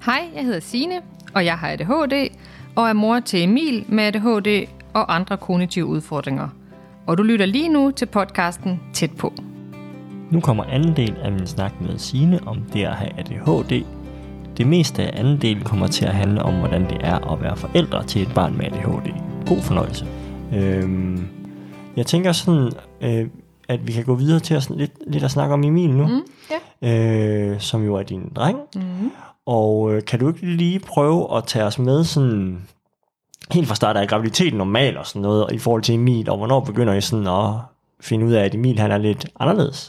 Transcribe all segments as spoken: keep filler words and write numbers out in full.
Hej, jeg hedder Signe, og jeg har A D H D, og er mor til Emil med A D H D og andre kognitive udfordringer. Og du lytter lige nu til podcasten Tæt på. Nu kommer anden del af min snak med Signe om det at have A D H D. Det meste af anden del kommer til at handle om, hvordan det er at være forældre til et barn med A D H D. God fornøjelse. Øhm, jeg tænker sådan, øh, at vi kan gå videre til at, sådan lidt, lidt at snakke om Emil nu, Mm, ja. øh, som jo er din dreng. Mm. Og øh, kan du ikke lige prøve at tage os med sådan helt fra start af graviditeten normal og sådan noget, i forhold til Emil, og hvornår begynder I sådan at finde ud af, at Emil han er lidt anderledes?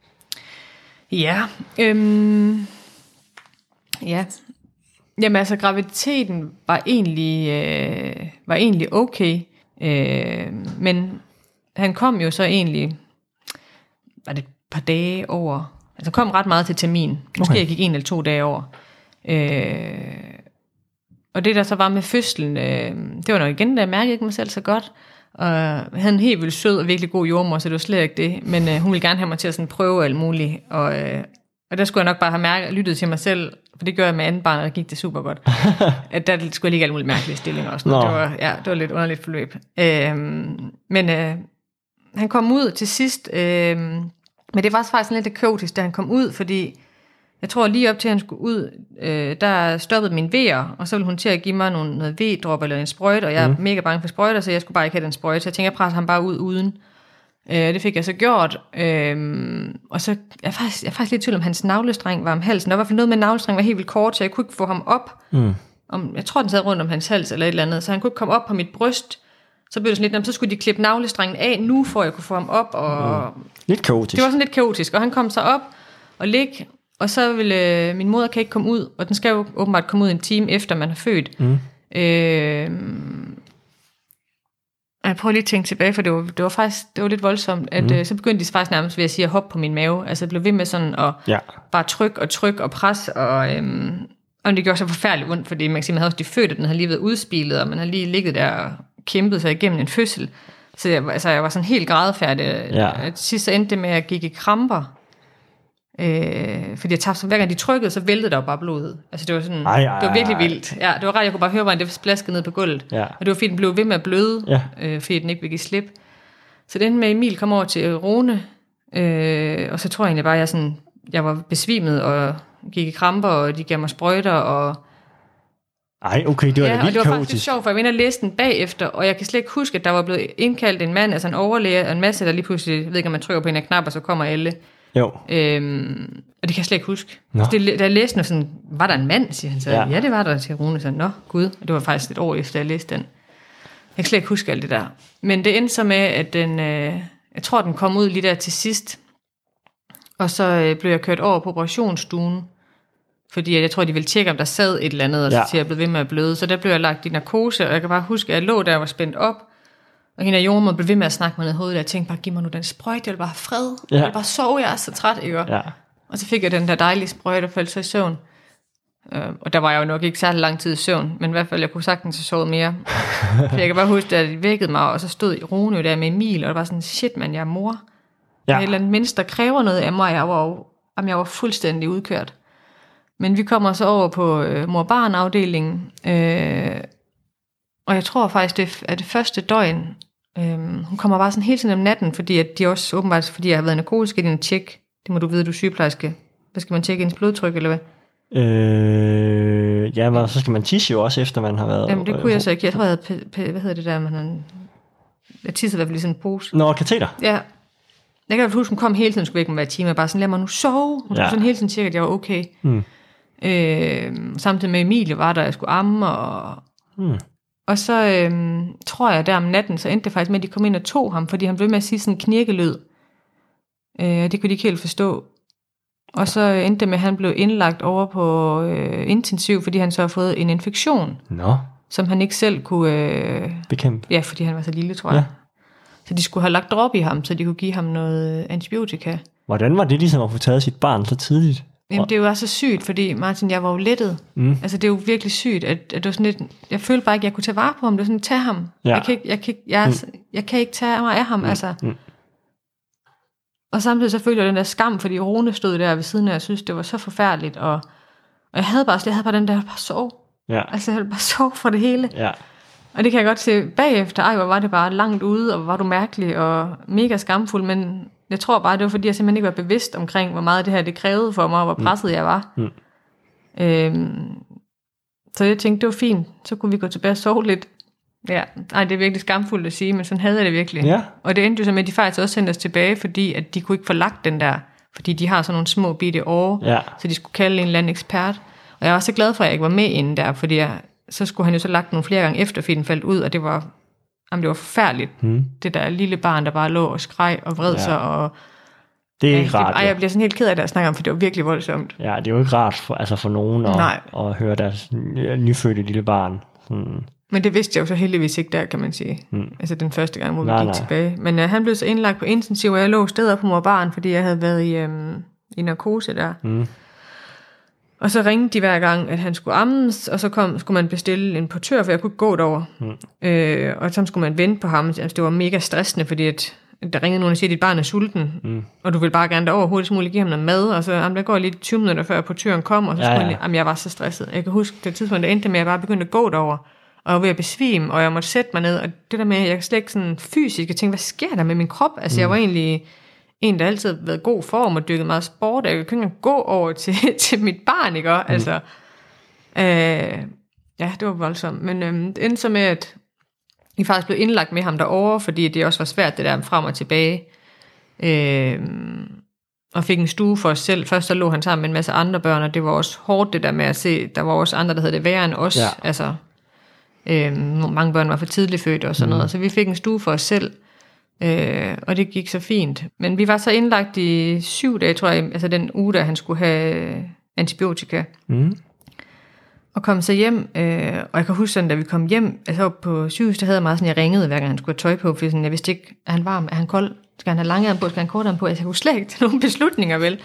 Ja, øhm, ja. Jamen altså, graviditeten var egentlig, øh, var egentlig okay, øh, men han kom jo så egentlig, var det et par dage over, altså kom ret meget til termin, måske Okay. jeg gik en eller to dage over. Øh, og det der så var med fødslen, øh, det var nok igen, da jeg mærkede ikke mig selv så godt, og jeg havde en helt vildt sød og virkelig god jordmor, så det var slet ikke det, men øh, hun ville gerne have mig til at sådan prøve alt muligt, og, øh, og der skulle jeg nok bare have mærket, lyttet til mig selv, for det gjorde jeg med anden barn, og der gik det super godt, at der skulle jeg ligge alle mulige mærkelige stillinger og sådan noget. Det var, ja, det var lidt underligt forløb. Øh, men øh, han kom ud til sidst, øh, men det var faktisk lidt kaotisk, da han kom ud, fordi jeg tror lige op til, at han skulle ud, øh, der stoppede min V'er, og så ville hun til at give mig nogle, noget V-drop eller en sprøjte, og jeg er mm. mega bange for sprøjter, så jeg skulle bare ikke have den sprøjte. Så jeg tænkte, jeg presser ham bare ud uden. Øh, det fik jeg så gjort. Øh, og så jeg er faktisk, jeg er faktisk lidt i tvivl om, hans navlestreng var om halsen. Der var i hvert fald noget med, navlestrengen var helt vildt kort, så jeg kunne ikke få ham op. Mm. Om, jeg tror, den sad rundt om hans hals eller et eller andet, så han kunne ikke komme op på mit bryst. Så blev det sådan lidt, så skulle de klippe navlestrengen af nu, for jeg kunne få ham op. Og Mm. Lidt kaotisk. Det var sådan lidt kaotisk, og han kom så op og ligge. Og så ville øh, min moder kan ikke komme ud, og den skal jo åbenbart komme ud en time efter man har født. Mm. Øh, jeg prøver lige at tænke tilbage, for det var, det var faktisk det var lidt voldsomt, at mm. øh, så begyndte de faktisk nærmest ved at sige at hoppe på min mave. Altså jeg blev ved med sådan at ja. bare tryk og tryk og pres, og, øhm, og det gjorde så forfærdeligt ondt, fordi man kan sige, man havde også de født, og den havde lige været udspilet, og man havde lige ligget der og kæmpet sig igennem en fødsel. Så jeg, altså, jeg var sådan helt grædefærdig. Ja. Sidst så endte det med, at jeg gik i kramper. Øh, fordi jeg tabte, så hver gang de trykkede, så væltede der jo bare blodet. Altså det var sådan, ej, ej, det var virkelig vildt. Ja, det var ret, jeg kunne bare høre, hvordan det splaskede ned på gulvet. Ja. Og det var fordi den blev ved med at bløde, ja. øh, fordi den ikke ville give slip. Så den med Emil kom over til Rune, øh, og så tror jeg egentlig bare, at jeg, sådan, jeg var besvimet og gik i kramper, og de gav mig sprøjter. Og ej, okay, det var ja, da vildt det var kaotisk. faktisk sjovt, for jeg var inde og læste den bagefter, og jeg kan slet ikke huske, at der var blevet indkaldt en mand, altså en overlæge, og en masse, der lige pludselig, jeg ved ikke, om man trykker på en af knapper, så kommer alle. Jo. Øhm, og det kan jeg slet ikke huske. Det, da jeg læste den, sådan, var der en mand, siger han så. Ja, ja det var der til Rune. Så, nå, gud. Og det var faktisk et år efter, jeg læste den. Jeg kan slet ikke huske alt det der. Men det endte så med, at den, øh, jeg tror, den kom ud lige der til sidst. Og så øh, blev jeg kørt over på operationsstuen. Fordi jeg tror, de ville tjekke, om der sad et eller andet, og så ja. til jeg blev ved med at bløde. Så der blev jeg lagt i narkose, og jeg kan bare huske, at jeg lå der og var spændt op. Og hende af jordmor blev ved med at snakke mig ned i hovedet, og jeg tænkte bare, giv mig nu den sprøjte, jeg vil bare have fred. Ja. Jeg vil bare sove, jeg er så træt, ikke? Ja. Og så fik jeg den der dejlige sprøjte, og faldt så i søvn. Uh, og der var jeg jo nok ikke særlig lang tid i søvn, men i hvert fald, jeg kunne sagtens have sovet mere. For jeg kan bare huske, at de vækkede mig, og så stod Rune der med Emil, og det var sådan, shit man, jeg er mor. Ja. Der er et eller andet menneske, der kræver noget af mig, jeg var jo, jamen, jeg var fuldstændig udkørt. Men vi kommer så over på øh, mor-barn-afdelingen, øh, og jeg tror faktisk, det er det første døgn. Øhm, hun kommer bare sådan hele tiden om natten, fordi at de også åbenbart, fordi jeg har været i narkose, skal de en tjek. Det må du vide, du er sygeplejerske. Hvad skal man tjekke, ens blodtryk, eller hvad? Øh, ja, men så skal man tisse jo også, efter man har været... Jamen, det kunne øh, jeg så ikke. Jeg tror, jeg havde, p- p- hvad hedder det der, man har... Jeg tissede i hvert fald i sådan en pose. Nå, kateter. Ja. Jeg kan huske, hun kom hele tiden, skulle væk med hver time, og bare sådan, lad mig nu sove. Hun ja. skulle sådan hele tiden tjekke, at jeg var okay. Hmm. Øh, samtidig med Emilie var der, jeg skulle amme, og... Hmm. Og så øhm, tror jeg, der om natten, så endte det faktisk med, at de kom ind og tog ham, fordi han blev med at sige sådan en knirkelyd. Øh, det kunne de ikke helt forstå. Og så endte det med, at han blev indlagt over på øh, intensiv, fordi han så har fået en infektion. Nå. Som han ikke selv kunne... Øh, bekæmpe. Ja, fordi han var så lille, tror jeg. Ja. Så de skulle have lagt drop i ham, så de kunne give ham noget antibiotika. Hvordan var det ligesom at få taget sit barn så tidligt? Jamen, det var så sygt, fordi Martin, jeg var jo lettet. Mm. Altså, det er jo virkelig sygt, at, at det var sådan lidt, jeg følte bare ikke, at jeg kunne tage vare på ham. Det var sådan, tag ham. Ja. Jeg, kan ikke, jeg, kan ikke, jeg, mm. jeg kan ikke tage mig af ham, mm. altså. Mm. Og samtidig så følte jeg den der skam, fordi Rune stod der ved siden af, og jeg synes, det var så forfærdeligt, og Og jeg havde bare, jeg havde bare den der, bare sov. Ja. Altså, jeg havde bare sov for det hele. Ja. Og det kan jeg godt se bagefter. Ej, hvor var det bare langt ude, og hvor var du mærkelig og mega skamfuld. Men jeg tror bare, det var fordi, jeg simpelthen ikke var bevidst omkring, hvor meget det her det krævede for mig, og hvor presset mm. jeg var. Mm. Øhm, så jeg tænkte, det var fint. Så kunne vi gå tilbage og sove lidt. Ja, ej, det er virkelig skamfuldt at sige, men sådan havde jeg det virkelig. Ja. Og det endte jo så med, at de faktisk også sendte os tilbage, fordi at de kunne ikke få lagt den der, fordi de har sådan nogle små bitte år, ja. så de skulle kalde en eller anden ekspert. Og jeg var så glad for, at jeg ikke var med inde der, fordi jeg, så skulle han jo så lagt nogle flere gange efter, fordi den faldt ud, og det var, jamen, det var forfærdeligt. Hmm. Det der lille barn, der bare lå og skreg og vred sig. Ja. Og, det er ikke rart. Ej, jeg bliver sådan helt ked af det at snakke om, for det var virkelig voldsomt. Ja, det er jo ikke rart for, altså for nogen at, at høre deres nyfødte lille barn. Hmm. Men det vidste jeg jo så heldigvis ikke der, kan man sige. Hmm. Altså den første gang, hvor vi nej, gik nej. tilbage. Men uh, han blev så indlagt på intensiv, og jeg lå steder på mor og barn, fordi jeg havde været i, um, i narkose der. Hmm. Og så ringede de hver gang, at han skulle ammes, og så kom, skulle man bestille en portør, for jeg kunne ikke gå derover. Hmm. Øh, og så skulle man vente på ham. Altså, det var mega stressende, fordi at, der ringede nogen og siger, at dit barn er sulten, hmm. og du vil bare gerne derover hurtigst muligt give ham noget mad, og så jamen, der går lige tyve minutter, før portøren kom, og så ja, skulle ja. Jeg, jamen, jeg var så stresset. Jeg kan huske det tidspunkt, der endte med, at jeg bare begyndte at gå derover, og jeg var ved at besvime, og jeg måtte sætte mig ned, og det der med, at jeg slet ikke sådan fysisk, jeg tænkte, hvad sker der med min krop? Altså, hmm. jeg var egentlig en, der altid har været god form og dykket meget sport, og jeg kunne ikke engang gå over til, til mit barn, ikke? Mm. Altså, øh, ja, det var voldsomt. Men øh, det endte så med, at I faktisk blev indlagt med ham derovre, fordi det også var svært, det der frem og tilbage. Øh, og fik en stue for os selv. Først så lå han sammen med en masse andre børn, og det var også hårdt, det der med at se, der var også andre, der havde det værre end os. Ja. Altså, øh, mange børn var for tidligt født og sådan mm. noget, så vi fik en stue for os selv. Øh, og det gik så fint. Men vi var så indlagt i syv dage, tror jeg, altså den uge, der han skulle have antibiotika. Mm. Og kom så hjem, øh, og jeg kan huske sådan, da vi kom hjem, altså på sygehuset, der havde jeg meget sådan, jeg ringede, hver gang han skulle have tøj på, for sådan, jeg vidste ikke, er han varm, er han kold, skal han have lange på, skal han kortere på, altså, jeg kunne slet ikke tage nogle beslutninger, vel.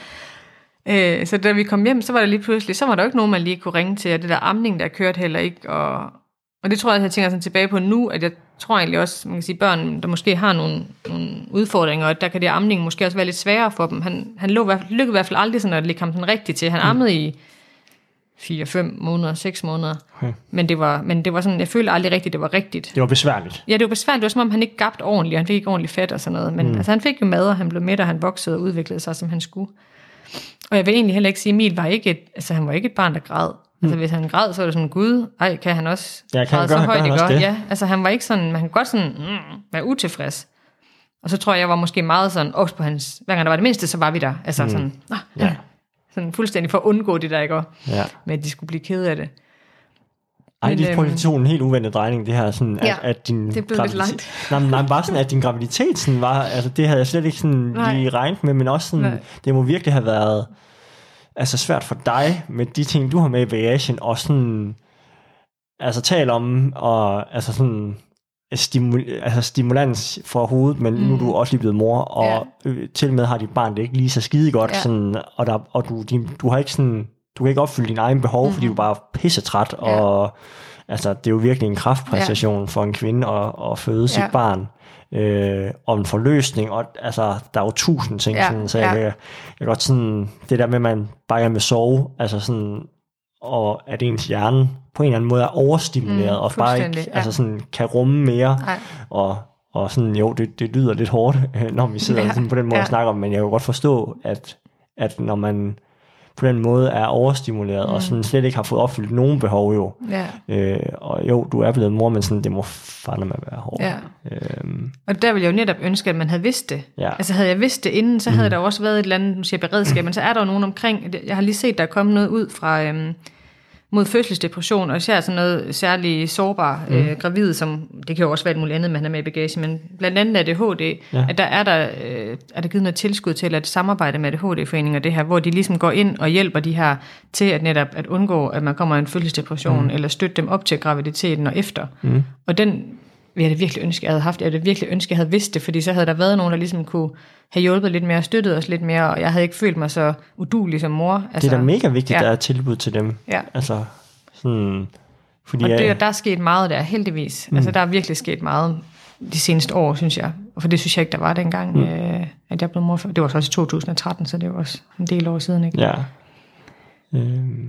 Øh, så da vi kom hjem, så var der lige pludselig, så var der jo ikke nogen, man lige kunne ringe til, og det der amning, der kørte heller ikke, og Og det tror jeg, at jeg tænker sådan tilbage på nu, at jeg tror egentlig også, man kan sige, børn, der måske har nogle, nogle udfordringer, og der kan det amning måske også være lidt sværere for dem. Han, han lå, lykkede i hvert fald aldrig sådan at lægge ham den rigtigt til. Han mm. ammede i fire, fem måneder, seks måneder. Okay. Men, det var, men det var sådan, jeg følte aldrig rigtigt, det var rigtigt. Det var besværligt. Ja, det var besværligt. Det var som om, han ikke gabte ordentligt, han fik ikke ordentligt fedt og sådan noget. Men mm. altså, han fik jo mad, og han blev mæt, og han voksede og udviklede sig, som han skulle. Og jeg vil egentlig heller ikke sige, at Emil var ikke et, altså, han var ikke et barn, der græd. Altså hvis han græd, så var det sådan, gud, ej, kan han også ja, kan græde så højt, det gør? Det? Ja, altså han var ikke sådan, man kan godt sådan, mm, være utilfreds. Og så tror jeg, jeg var måske meget sådan, års på hans, hver gang der var det mindste, så var vi der. Altså mm. sådan, ah, ja. sådan fuldstændig for at undgå det der, ikke? Ja. Med at de skulle blive kede af det. Ej, men, det øhm, tog en helt uventet drejning, det her sådan, ja, at, at din det blev lidt langt. Nej, nej, bare sådan, at din graviditet sådan var, altså det havde jeg slet ikke sådan lige regnet med, men også sådan, nej. Det må virkelig have været altså svært for dig med de ting, du har med i bagagen, og sådan, altså tale om, og altså sådan, stimul- altså stimulans for hovedet, men mm. nu er du også lige blevet mor, og ja. øh, til med har dit barn det ikke lige så skide godt, ja. Sådan, og, der, og du, din, du har ikke sådan, du kan ikke opfylde dine egne behov, mm-hmm. fordi du bare er pissetræt, ja. Og altså, det er jo virkelig en kraftpræstation ja. For en kvinde at, at føde ja. Sit barn. Øh, og en forløsning, og altså, der er jo tusind ting, ja, sådan, så jeg, ja. jeg, jeg godt sådan, det der med, at man bare gerne vil sove, altså sådan, og at ens hjerne på en eller anden måde er overstimuleret, mm, og bare ikke, ja. Altså sådan, kan rumme mere, og, og sådan, jo, det, det lyder lidt hårdt, når vi sidder ja, sådan på den måde ja. Og snakker om, men jeg kan godt forstå, at, at når man på den måde er overstimuleret, mm. og sådan slet ikke har fået opfyldt nogen behov jo. Ja. Øh, og jo, du er blevet mor, men sådan, det må fandme være hårdt. Ja. Øhm. Og der ville jeg jo netop ønske, at man havde vidst det. Ja. Altså havde jeg vidst det inden, så havde mm. der også været et eller andet, nu siger beredskab, men så er der jo nogen omkring, jeg har lige set, der er kommet noget ud fra øhm, mod fødselsdepression, og især sådan noget særligt sårbar mm. øh, gravid, som det kan jo også være et muligt andet, man har med i bagage, men blandt andet A D H D, ja. At der er der, øh, er der givet noget tilskud til at samarbejde med A D H D-foreninger, det her, hvor de ligesom går ind og hjælper de her til at netop at undgå, at man kommer i en fødselsdepression, mm. eller støtte dem op til graviditeten og efter. Mm. Og den jeg havde virkelig ønsket, jeg havde haft, jeg havde virkelig ønsket, jeg havde vidst det, fordi så havde der været nogen, der ligesom kunne have hjulpet lidt mere, støttet os lidt mere, og jeg havde ikke følt mig så uduelig som mor. Altså, det er da mega vigtigt, ja. Der er tilbud til dem. Ja. Altså, sådan, fordi og det, jeg... der er sket meget der, heldigvis. Mm. Altså, der er virkelig sket meget de seneste år, synes jeg. Og for det synes jeg ikke, der var dengang, mm. øh, at jeg blev mor. Det var så også i to tusind og tretten, så det var også en del år siden, ikke? Ja. Øhm,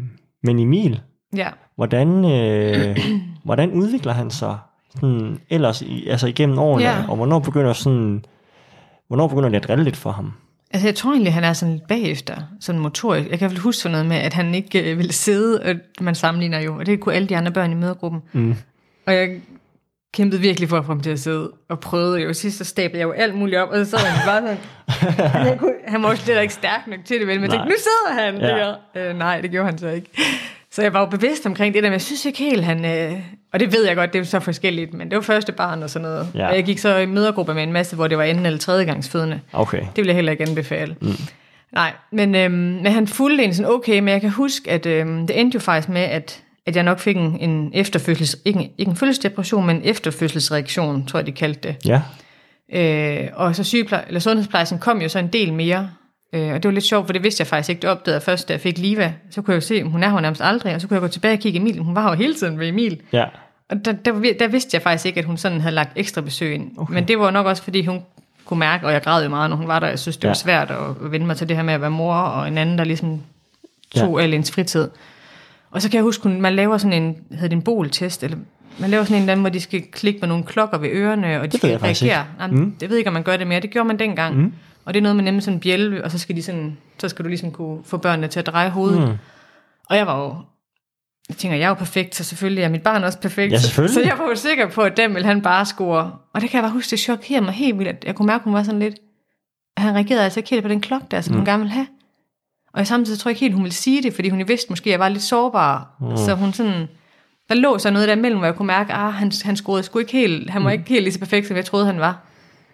Men Emil, ja. hvordan, øh, hvordan udvikler han sig sådan, ellers i, altså igennem årene, ja. Og hvornår begynder sådan, hvornår begynder det at drille lidt for ham? Altså jeg tror egentlig, han er sådan lidt bagefter, sådan motorisk. Jeg kan vel huske noget med, at han ikke øh, ville sidde, og man sammenligner jo, og det kunne alle de andre børn i mødergruppen. Mm. Og jeg kæmpede virkelig for at få ham til at sidde, og prøvede jo. Sidst så stablede jeg jo alt muligt op, og så sad han bare sådan, han, kunne, han var jo slet ikke stærk nok til det, vel, men jeg tænkte, nu sidder han. Ja. Det øh, nej, det gjorde han så ikke. Så jeg var jo bevidst omkring det der, men jeg synes ikke helt, han... Øh, og det ved jeg godt, det er så forskelligt, men det var første barn og sådan noget. Ja. Og jeg gik så i mødergruppe med en masse, hvor det var anden eller tredje gangs fødende. Okay. Det vil jeg heller ikke anbefale. Mm. Nej, men, øhm, men han fulgte en sådan okay, men jeg kan huske, at øhm, det endte jo faktisk med, at, at jeg nok fik en, en efterfødsels... Ikke en, ikke en fødselsdepression, men en efterfødselsreaktion, tror jeg, de kaldte det. Ja. Øh, og så sygeple- eller sundhedsplejersken kom jo så en del mere. Øh, og det var lidt sjovt, for det vidste jeg faktisk ikke. Det opdagede jeg først, da jeg fik Liva. Så kunne jeg jo se, hun er her nærmest aldrig, og så kunne jeg gå tilbage og kigge Emil. Hun var jo hele tiden ved Emil. Ja. Og der, der, der vidste jeg faktisk ikke, at hun sådan havde lagt ekstra besøg ind. Okay. Men det var nok også, fordi hun kunne mærke, og jeg græd jo meget, når hun var der. Jeg synes, det var ja. svært at vende mig til det her med at være mor, og en anden, der ligesom tog ja. al ens fritid. Og så kan jeg huske, man laver sådan en, hedder det en boltest, eller man laver sådan en eller anden, hvor de skal klikke med nogle klokker ved ørerne, og de skal reagere. Jamen, mm. Det ved ikke, om man gør det mere. Det gjorde man dengang. Mm. Og det er noget med nemlig sådan en bjælve, og så skal, de sådan, så skal du ligesom kunne få børnene til at dreje hovedet. Mm. Og jeg var jo, jeg tænker, jeg er jo perfekt, så selvfølgelig er mit barn også perfekt. Ja, selvfølgelig. Så jeg var jo sikker på, at dem ville han bare score. Og det kan jeg bare huske, det chokerede mig helt vildt. Jeg kunne mærke, at hun var sådan lidt, at han reagerede altså ikke helt på den klokke der, som mm. hun gerne ville have. Og jeg samtidig tror jeg ikke helt, hun ville sige det, fordi hun jo vidste måske, at jeg var lidt sårbar. Mm. Så hun sådan, der lå så noget der mellem, hvor jeg kunne mærke, at ah, han, han scorede sgu ikke helt, han var mm. ikke helt lige så perfekt, som jeg troede, han var.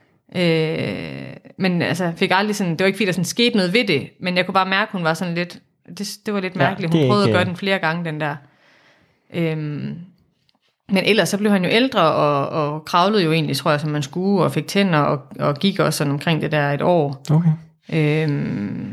Øh, men altså fik aldrig sådan, det var ikke fordi der sådan skete noget ved det, men jeg kunne bare mærke, hun var sådan lidt, det, det var lidt mærkeligt, ja, hun prøvede ikke, at gøre den flere gange, den der. øhm, Men ellers så blev han jo ældre og, og kravlede jo egentlig, tror jeg, som man skulle, og fik tænder og, og gik også sådan omkring det der et år. Okay. øhm,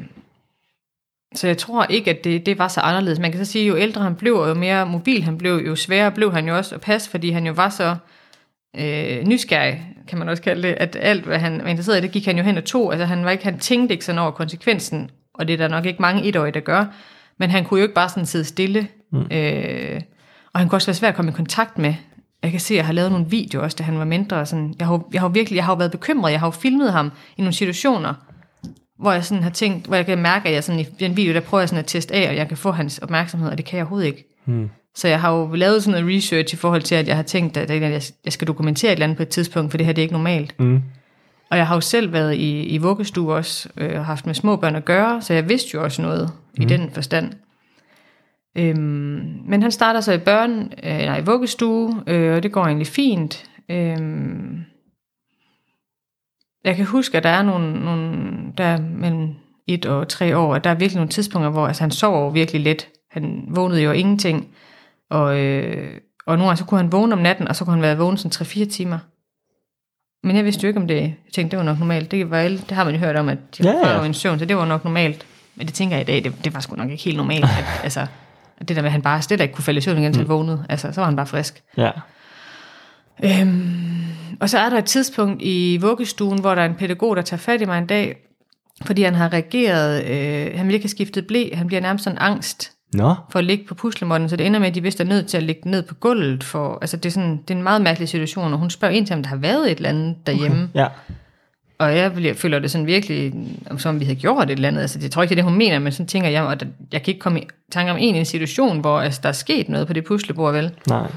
Så jeg tror ikke, at det, det var så anderledes. Man kan så sige, jo ældre han blev, og jo mere mobil han blev, jo sværere blev han jo også at passe, fordi han jo var så øh, nysgerrig, kan man også kalde det, at alt, hvad han var interesseret i, det gik han jo hen og tog. Altså han, var ikke, han tænkte ikke sådan over konsekvensen, og det er der nok ikke mange etårige, der gør, men han kunne jo ikke bare sådan sidde stille. Mm. Øh, og han kunne også være svært at komme i kontakt med. Jeg kan se, at jeg har lavet nogle videoer også, da han var mindre. Sådan, jeg, har, jeg har virkelig, jeg har været bekymret, jeg har jo filmet ham i nogle situationer, hvor jeg sådan har tænkt, hvor jeg kan mærke, at jeg sådan, i den video, der prøver jeg sådan at teste af, og jeg kan få hans opmærksomhed, og det kan jeg overhovedet ikke. Mm. Så jeg har jo lavet sådan noget research i forhold til, at jeg har tænkt, at jeg skal dokumentere et eller andet på et tidspunkt, for det her det er ikke normalt. Mm. Og jeg har jo selv været i, i vuggestue også, og øh, haft med små børn at gøre, så jeg vidste jo også noget mm. i den forstand. Øhm, men han starter så i børn, øh, nej, i vuggestue, øh, og det går egentlig fint. Øhm, jeg kan huske, at der er nogle, nogle der mellem et og tre år, at der er virkelig nogle tidspunkter, hvor altså, han sover virkelig let. Han vågnede jo ingenting, og, øh, og nogle gange så kunne han vågne om natten, og så kunne han være vågen sådan tre fire timer. Men jeg vidste jo ikke om det. Jeg tænkte, det var nok normalt. Det, var, det har man jo hørt om, at de ja, ja. en søvn, så det var nok normalt. Men det tænker jeg i dag, det, det var sgu nok ikke helt normalt. At, altså, at det der med, at han bare slet ikke kunne falde i søvn igen, til mm. vågnede. Altså, så var han bare frisk. Ja. Øhm, og så er der et tidspunkt i vuggestuen, hvor der er en pædagog, der tager fat i mig en dag, fordi han har reageret, øh, han vil ikke have skiftet ble, han bliver nærmest sådan angst no. for at ligge på puslemåtten, så det ender med, at de vist er nødt til at ligge ned på gulvet. For, altså det er, sådan, det er en meget mærkelig situation, og hun spørger ind til, om der har været et eller andet derhjemme. Okay. Ja. Og jeg, jeg føler det sådan virkelig, som om vi havde gjort et eller andet. Altså det tror ikke, det er det, hun mener, men sådan tænker jeg, at jeg kan ikke komme i tanke om en institution, hvor altså, der er sket noget på det puslebord, vel? Nej.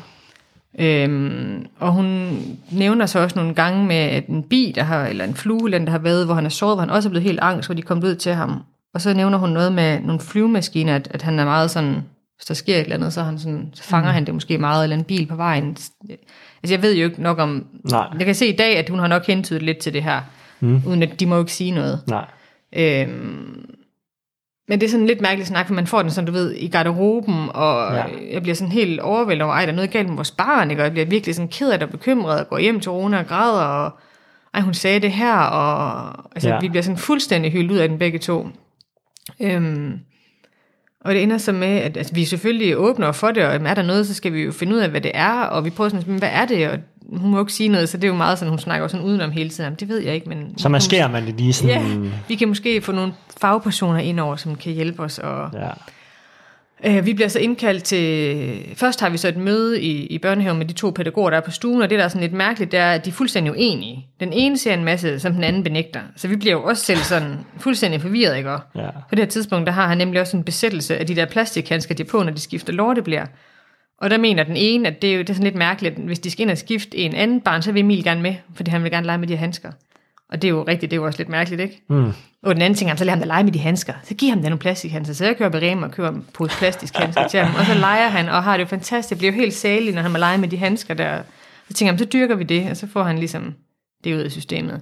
Øhm, og hun nævner så også nogle gange med at en bi, der har, eller en flue, der har været, hvor han er sovet, hvor han også er blevet helt angst, hvor de kom ud til ham. Og så nævner hun noget med nogle flyvemaskiner, at, at han er meget sådan, hvis der sker et eller andet, så, han sådan, så fanger mm. han det måske meget, eller en bil på vejen. Altså jeg ved jo ikke nok om, Nej. Jeg kan se i dag, at hun har nok hentydet lidt til det her, mm. uden at de må jo ikke sige noget. Nej. Øhm, Men det er sådan lidt mærkeligt snak, for man får den sådan, du ved, i garderoben, og ja. jeg bliver sådan helt overvældet over, ej, der er noget galt med vores barn, ikke? Og jeg bliver virkelig sådan ked af det og bekymret, og går hjem til Rona og græder, og ej, hun sagde det her, og altså, ja. vi bliver sådan fuldstændig hyldt ud af den begge to. Øhm, og det ender så med, at altså, vi selvfølgelig åbner for det, og er der noget, så skal vi jo finde ud af, hvad det er, og vi prøver sådan, hvad er det, og hun må jo ikke sige noget, så det er jo meget sådan, hun snakker sådan udenom hele tiden. Det ved jeg ikke, men... Så man skærer man det lige sådan... Ja, vi kan måske få nogle fagpersoner ind over, som kan hjælpe os. Og, Øh, vi bliver så indkaldt til... Først har vi så et møde i, i børnehaven med de to pædagoger, der er på stuen, og det, der er sådan lidt mærkeligt, det er, at de er fuldstændig uenige. Den ene siger en masse, som den anden benægter. Så vi bliver jo også selv sådan fuldstændig forvirret, ikke? Ja. På det her tidspunkt, der har han nemlig også en besættelse af de der plastikhandsker, de er på, når de skifter lorteblære. Og der mener den ene, at det er jo det er sådan lidt mærkeligt, at hvis de skal ind og skifte en anden barn, så vil Emil gerne med, fordi han vil gerne lege med de her handsker. Og det er jo rigtigt, det er jo også lidt mærkeligt, ikke? Mm. Og den anden ting, så lader ham da lege med de handsker. Så giver ham da nogle plastikhandsker. Så jeg kører på Rema og køber en pose plastikhandsker til ham. Og så leger han, og har det jo fantastisk. Det bliver jo helt salig, når han må lege med de handsker der. Så tænker han, så dyrker vi det, og så får han ligesom det ud af systemet.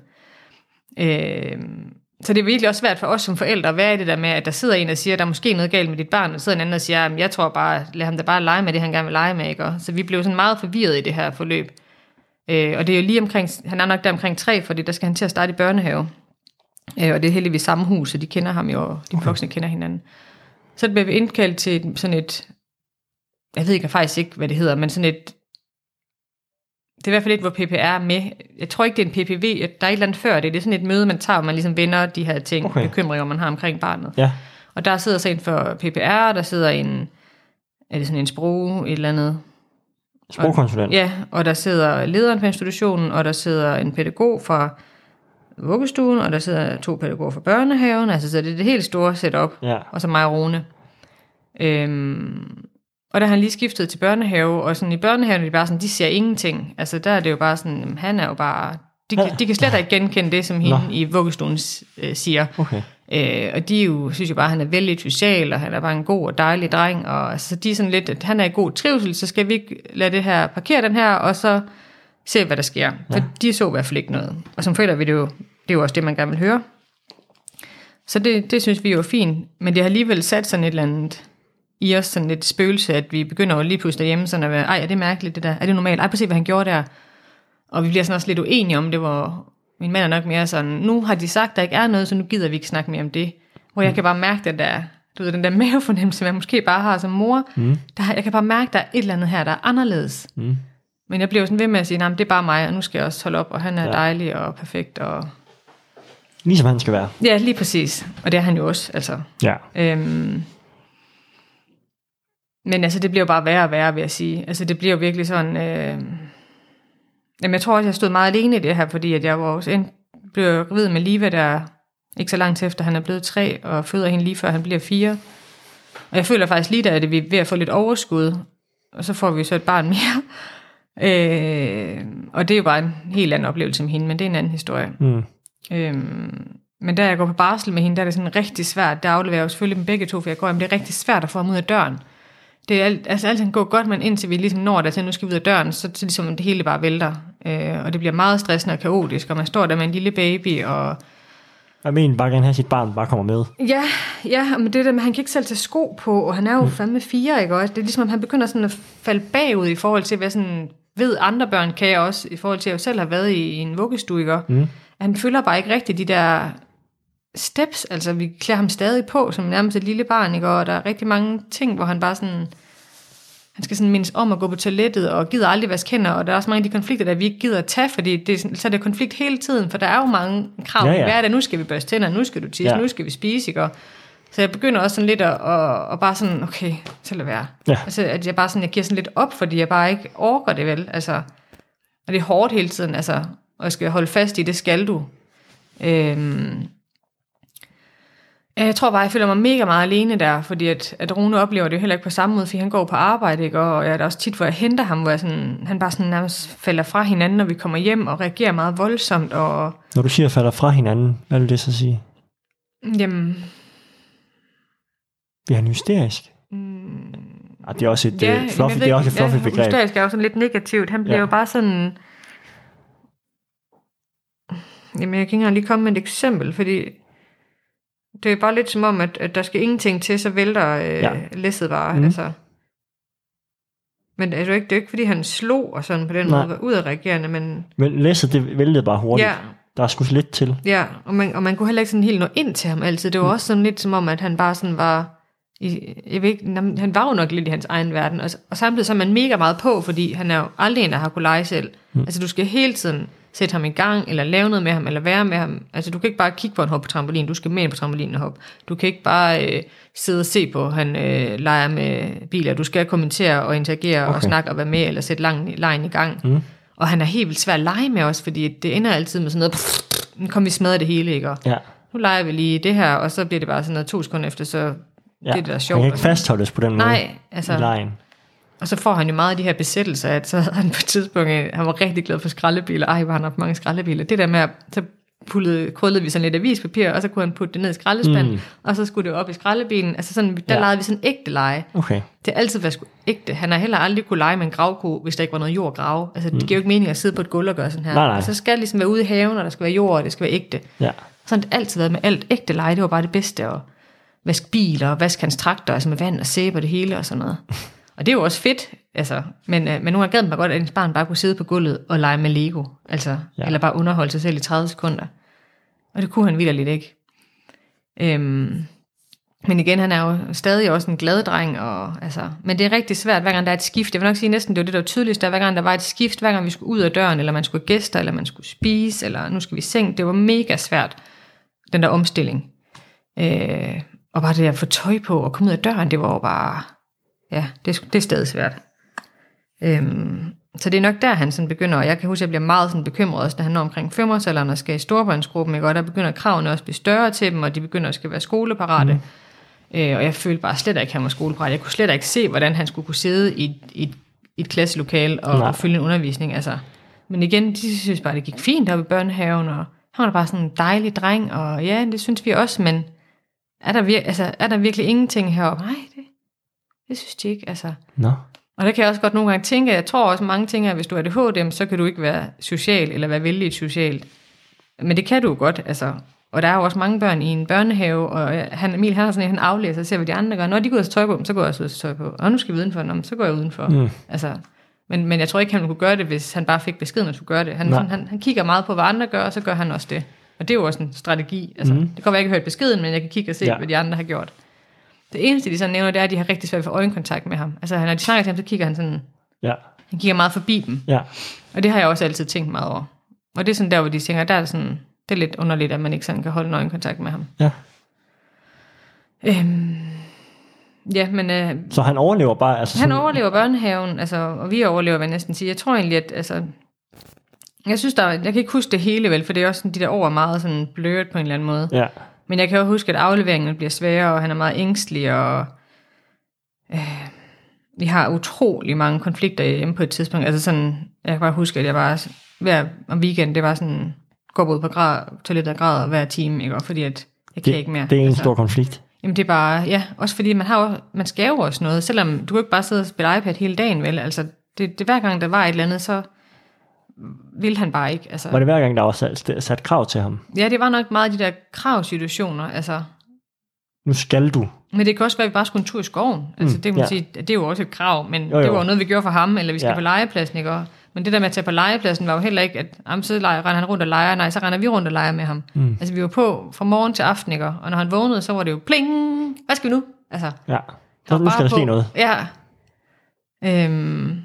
Øh, så det er virkelig også svært for os som forældre at være i det der med, at der sidder en og siger, at der er måske noget galt med dit barn, og sidder en anden og siger, at jeg tror bare, lad ham da bare lege med det, han gerne vil lege med. Ikke? Så vi blev sådan meget forvirret i det her forløb. Øh, og det er jo lige omkring, han er nok der omkring tre, fordi der skal han til at starte i børnehave. Øh, og det er heldigvis samme hus, så de kender ham jo, og de voksne kender hinanden. Så bliver vi indkaldt til sådan et, jeg ved ikke faktisk ikke, hvad det hedder, men sådan et, det er i hvert fald et, hvor P P R er med. Jeg tror ikke, det er en P P V, der er et eller andet før det. Det er sådan et møde, man tager, hvor man ligesom vender de her ting, okay. bekymringer, man har omkring barnet. Ja. Og der sidder så en for P P R, der sidder en, er det sådan en sprog, et eller andet. Sprogkonsulent. Ja, og der sidder lederen for institutionen, og der sidder en pædagog fra vuggestuen, og der sidder to pædagoger fra børnehaven, altså så det er det helt store setup, ja. Og så mig og Rune. Øhm, og der har han lige skiftet til børnehave, og sådan i børnehaven er de bare sådan, de ser ingenting. Altså der er det jo bare sådan, han er jo bare, de, ja. de kan slet ikke genkende det, som hende Nå. i vuggestuen øh, siger. Okay. Øh, og de jo, synes jo bare, at han er vældig social, og han er bare en god og dejlig dreng, og altså, de er sådan lidt, at han er i god trivsel, så skal vi ikke lade det her, parkere den her, og så se, hvad der sker. For ja. De så i hvert fald ikke noget. Og som forældre vil det jo, det er jo også det, man gerne vil høre. Så det, det synes vi jo er fint, men det har alligevel sat sådan et eller andet i os, sådan et spøgelse, at vi begynder jo lige pludselig derhjemme, sådan at være, ej, er det mærkeligt det der? Er det normalt? Ej, prøv at se, hvad han gjorde der. Og vi bliver sådan også lidt uenige om det, hvor min mand er nok mere sådan, nu har de sagt, der ikke er noget, så nu gider vi ikke snakke mere om det. Hvor jeg kan bare mærke, den der, du ved, den der mavefornemmelse, man måske bare har som mor. Mm. Der, jeg kan bare mærke, der er et eller andet her, der er anderledes. Mm. Men jeg bliver jo sådan ved med at sige, nej, det er bare mig, og nu skal jeg også holde op, og han er ja. dejlig og perfekt. Og ligesom han skal være. Ja, lige præcis. Og det er han jo også, altså. Ja. Øhm, men altså, det bliver jo bare værre og værre, vil jeg sige. Altså, det bliver jo virkelig sådan Øh, Jamen, jeg tror også, jeg stod meget alene i det her, fordi at jeg var også en, blev gravid med Liva, der ikke så langt efter, han er blevet tre, og føder hende lige før han bliver fire. Og jeg føler faktisk lige der, at vi er ved at få lidt overskud, og så får vi så et barn mere. Øh, og det er jo bare en helt anden oplevelse med hende, men det er en anden historie. Mm. Øh, men da jeg går på barsel med hende, der er det sådan rigtig svært. Der afleverer jeg jo selvfølgelig dem begge to, for jeg går, jamen, det er rigtig svært at få ham ud af døren. Det er alt, altså altid går godt, men indtil vi ligesom når der til, nu skal vi ud af døren, så, så ligesom det hele bare vælter. Øh, og det bliver meget stressende og kaotisk, og man står der med en lille baby, og jeg mener bare gerne have sit barn bare kommer med. Ja, ja, men det der med, han kan ikke selv tage sko på, og han er jo mm. fandme fire, ikke også? Det er ligesom, at han begynder sådan at falde bagud i forhold til, hvad sådan ved andre børn kan jeg også, i forhold til, at jeg selv har været i, i en vuggestue, ikke? Mm. Han følger bare ikke rigtigt de der steps, altså vi klæder ham stadig på som nærmest et lille barn, ikke? Og der er rigtig mange ting, hvor han bare sådan, han skal sådan mindes om at gå på toilettet, og gider aldrig vaske hænder, og der er også mange af de konflikter, der vi ikke gider at tage, fordi det er, så er det konflikt hele tiden, for der er jo mange krav, ja, ja. Hvad er det, nu skal vi børste tænder, nu skal du tisse, ja. Nu skal vi spise, ikke? Og så jeg begynder også sådan lidt at, at, at bare sådan, okay, så lad være. Ja. Altså, at jeg bare sådan, jeg giver sådan lidt op, fordi jeg bare ikke orker det vel, altså, og det er hårdt hele tiden, altså, og jeg skal holde fast i, det skal du. Øhm, Jeg tror bare, jeg føler mig mega meget alene der, fordi at, at Rune oplever det jo heller ikke på samme måde, fordi han går på arbejde, ikke? Og jeg er der også tit, hvor jeg henter ham, hvor jeg sådan, han bare sådan nærmest falder fra hinanden, når vi kommer hjem, og reagerer meget voldsomt. Og når du siger falder fra hinanden, hvad vil det så sige? Jamen bliver han hysterisk? Mm, ah, det er også et ja, fluffy, det er også et fluffy ja, begreb. Hysterisk er jo sådan lidt negativt. Han bliver ja. jo bare sådan, jamen jeg kan ikke engang lige komme med et eksempel, fordi det er bare lidt som om, at, at der skal ingenting til, så vælter øh, ja. læsset bare. Mm. Altså. Men det er jo ikke, det er ikke, fordi han slog og sådan på den Nej. måde, var udadreagerende, men men læsset, det væltede bare hurtigt. Ja. Der er sgu lidt til. Ja, og man, og man kunne heller ikke sådan helt nå ind til ham altid. Det var mm. også sådan lidt som om, at han bare sådan var, i, jeg ved ikke, han var jo nok lidt i hans egen verden, og, og samtidig så er man mega meget på, fordi han er jo aldrig en, der har kunnet lege selv. Mm. Altså du skal hele tiden sætte ham i gang, eller lave noget med ham, eller være med ham. Altså, du kan ikke bare kigge på en hop på trampolin, du skal med på trampolinen og hoppe. Du kan ikke bare øh, sidde og se på, han øh, leger med biler. Du skal kommentere og interagere okay. og snakke og være med, eller sætte lang, lejen i gang. Mm. Og han er helt vildt svær at lege med os, fordi det ender altid med sådan noget, nu kommer vi smadre det hele, ikke? Og ja. Nu leger vi lige det her, og så bliver det bare sådan noget to sekunder efter, så ja. Det er det der sjovt. Han kan ikke fastholdes på den måde. Nej, altså. I lejen. Og så får han jo meget af de her besættelser, at så havde han på et tidspunkt, han var rigtig glad for skraldebiler. Ej, hvor han har mange skraldebiler. Det der med, at så pullede, krøllede vi sådan lidt avispapir, og så kunne han putte det ned i skraldespanden, mm. og så skulle det op i skraldebilen. Altså sådan, der ja. legede vi sådan ægte lege. Okay. Det har altid været sgu ægte. Han har heller aldrig kunne lege med en gravko, hvis der ikke var noget jord at grave. Altså det mm. giver jo ikke mening at sidde på et gulv og gøre sådan her. Nej, nej. Og så skal det ligesom være ude i haven, og der skal være jord, og det skal være ægte. Ja. Sådan har det altid været med alt ægte lege. Det var bare det bedste. Og vaske biler, og vaske hans traktor, altså med vand og sæbe og det hele og sådan noget. Og det er jo også fedt, altså, men, øh, men nogle gange gad man godt, at ens barn bare kunne sidde på gulvet og lege med Lego, altså, ja. Eller bare underholde sig selv i tredive sekunder. Og det kunne han vitterligt ikke. Øhm, men igen, han er jo stadig også en glad dreng, og, altså, men det er rigtig svært, hver gang der er et skift. Jeg vil nok sige næsten, det var det, der var tydeligst, der hver gang der var et skift, hver gang vi skulle ud af døren, eller man skulle have gæster, eller man skulle spise, eller nu skal vi i seng. Det var mega svært, den der omstilling. Øh, og bare det der at få tøj på og komme ud af døren, det var jo bare... Ja, det, det er stadig svært. Øhm, så det er nok der, han sådan begynder, og jeg kan huske, at jeg bliver meget sådan bekymret, også når han når omkring femårsalderen og skal i storbørnsgruppen, ikke? Og der begynder kravene også at blive større til dem, og de begynder også at være skoleparate. Mm. Øh, og jeg følte bare slet ikke, at han var skoleparat. Jeg kunne slet ikke se, hvordan han skulle kunne sidde i, i, i et klasselokale og, og følge en undervisning. Altså. Men igen, de synes bare, det gik fint oppe i børnehaven, og han var bare sådan en dejlig dreng, og ja, det synes vi også, men er der, vir- altså, er der virkelig ingenting heroppe? Nej, det Det synes de ikke, altså. No. Og der kan jeg også godt nogle gange tænke, jeg tror også mange ting, at hvis du er A D H D, så kan du ikke være social, eller være vældig socialt. Men det kan du jo godt, altså. Og der er jo også mange børn i en børnehave, og han, Emil, han har sådan en, han aflæser og ser, hvad de andre gør. Når de går ud og tøj på dem, så går jeg også ud og tøj på. Og nu skal vi udenfor, Nå, så går jeg udenfor. Mm. Altså, men, men jeg tror ikke, han kunne gøre det, hvis han bare fik beskeden, at du gøre det. Han, sådan, han, han kigger meget på, hvad andre gør, og så gør han også det. Og det er jo også en strategi. Altså, mm. Det kan være, jeg ikke har hørt beskeden, men jeg kan kigge og se, ja. Hvad de andre har gjort. Det eneste, de så nævner, det er, at de har rigtig svært for øjenkontakt med ham. Altså, når de snakker til ham, så kigger han sådan... Ja. Han kigger meget forbi dem. Ja. Og det har jeg også altid tænkt meget over. Og det er sådan der, hvor de tænker, der er sådan... Det er lidt underligt, at man ikke sådan kan holde en øjenkontakt med ham. Ja. Øhm, ja, men... Øh, så han overlever bare... Altså han sådan... overlever børnehaven, altså, og vi overlever, hvad jeg næsten siger. Jeg tror egentlig, at... Altså, jeg synes, der... Jeg kan ikke huske det hele, vel, for det er også sådan, de der ord meget sådan bløret på en eller anden måde. Ja. Men jeg kan jo huske, at afleveringen bliver sværere, og han er meget ængstelig, og øh, vi har utrolig mange konflikter hjemme på et tidspunkt. Altså sådan, jeg kan bare huske, at jeg var hver om weekend, det var sådan, gå ud på grad, toilettet og græder hver time, ikke? Og fordi at jeg kan det, ikke mere. Det er en altså, stor konflikt. Jamen det er bare, ja, også fordi man har jo, man skal jo også noget, selvom du kan ikke bare sidde og spille iPad hele dagen, vel? Altså, det, det hver gang der var et eller andet, så ville han bare ikke. Altså. Var det hver gang, der var sat, sat krav til ham? Ja, det var nok meget de der kravsituationer, altså. Nu skal du. Men det kan også være, at vi bare skulle en tur i skoven. Altså, mm, det, kan man ja. sige, det er jo også et krav, men jo, jo. Det var noget, vi gjorde for ham, eller vi skal ja. på legepladsen, ikke? Men det der med at tage på legepladsen var jo heller ikke, at jamen, så render han rundt og leger. Nej, så render vi rundt og leger med ham. Mm. Altså, vi var på fra morgen til aften, ikke? Og når han vågnede, så var det jo pling! Hvad skal vi nu? Altså, ja, så nu skal der ske noget. Ja. Øhm.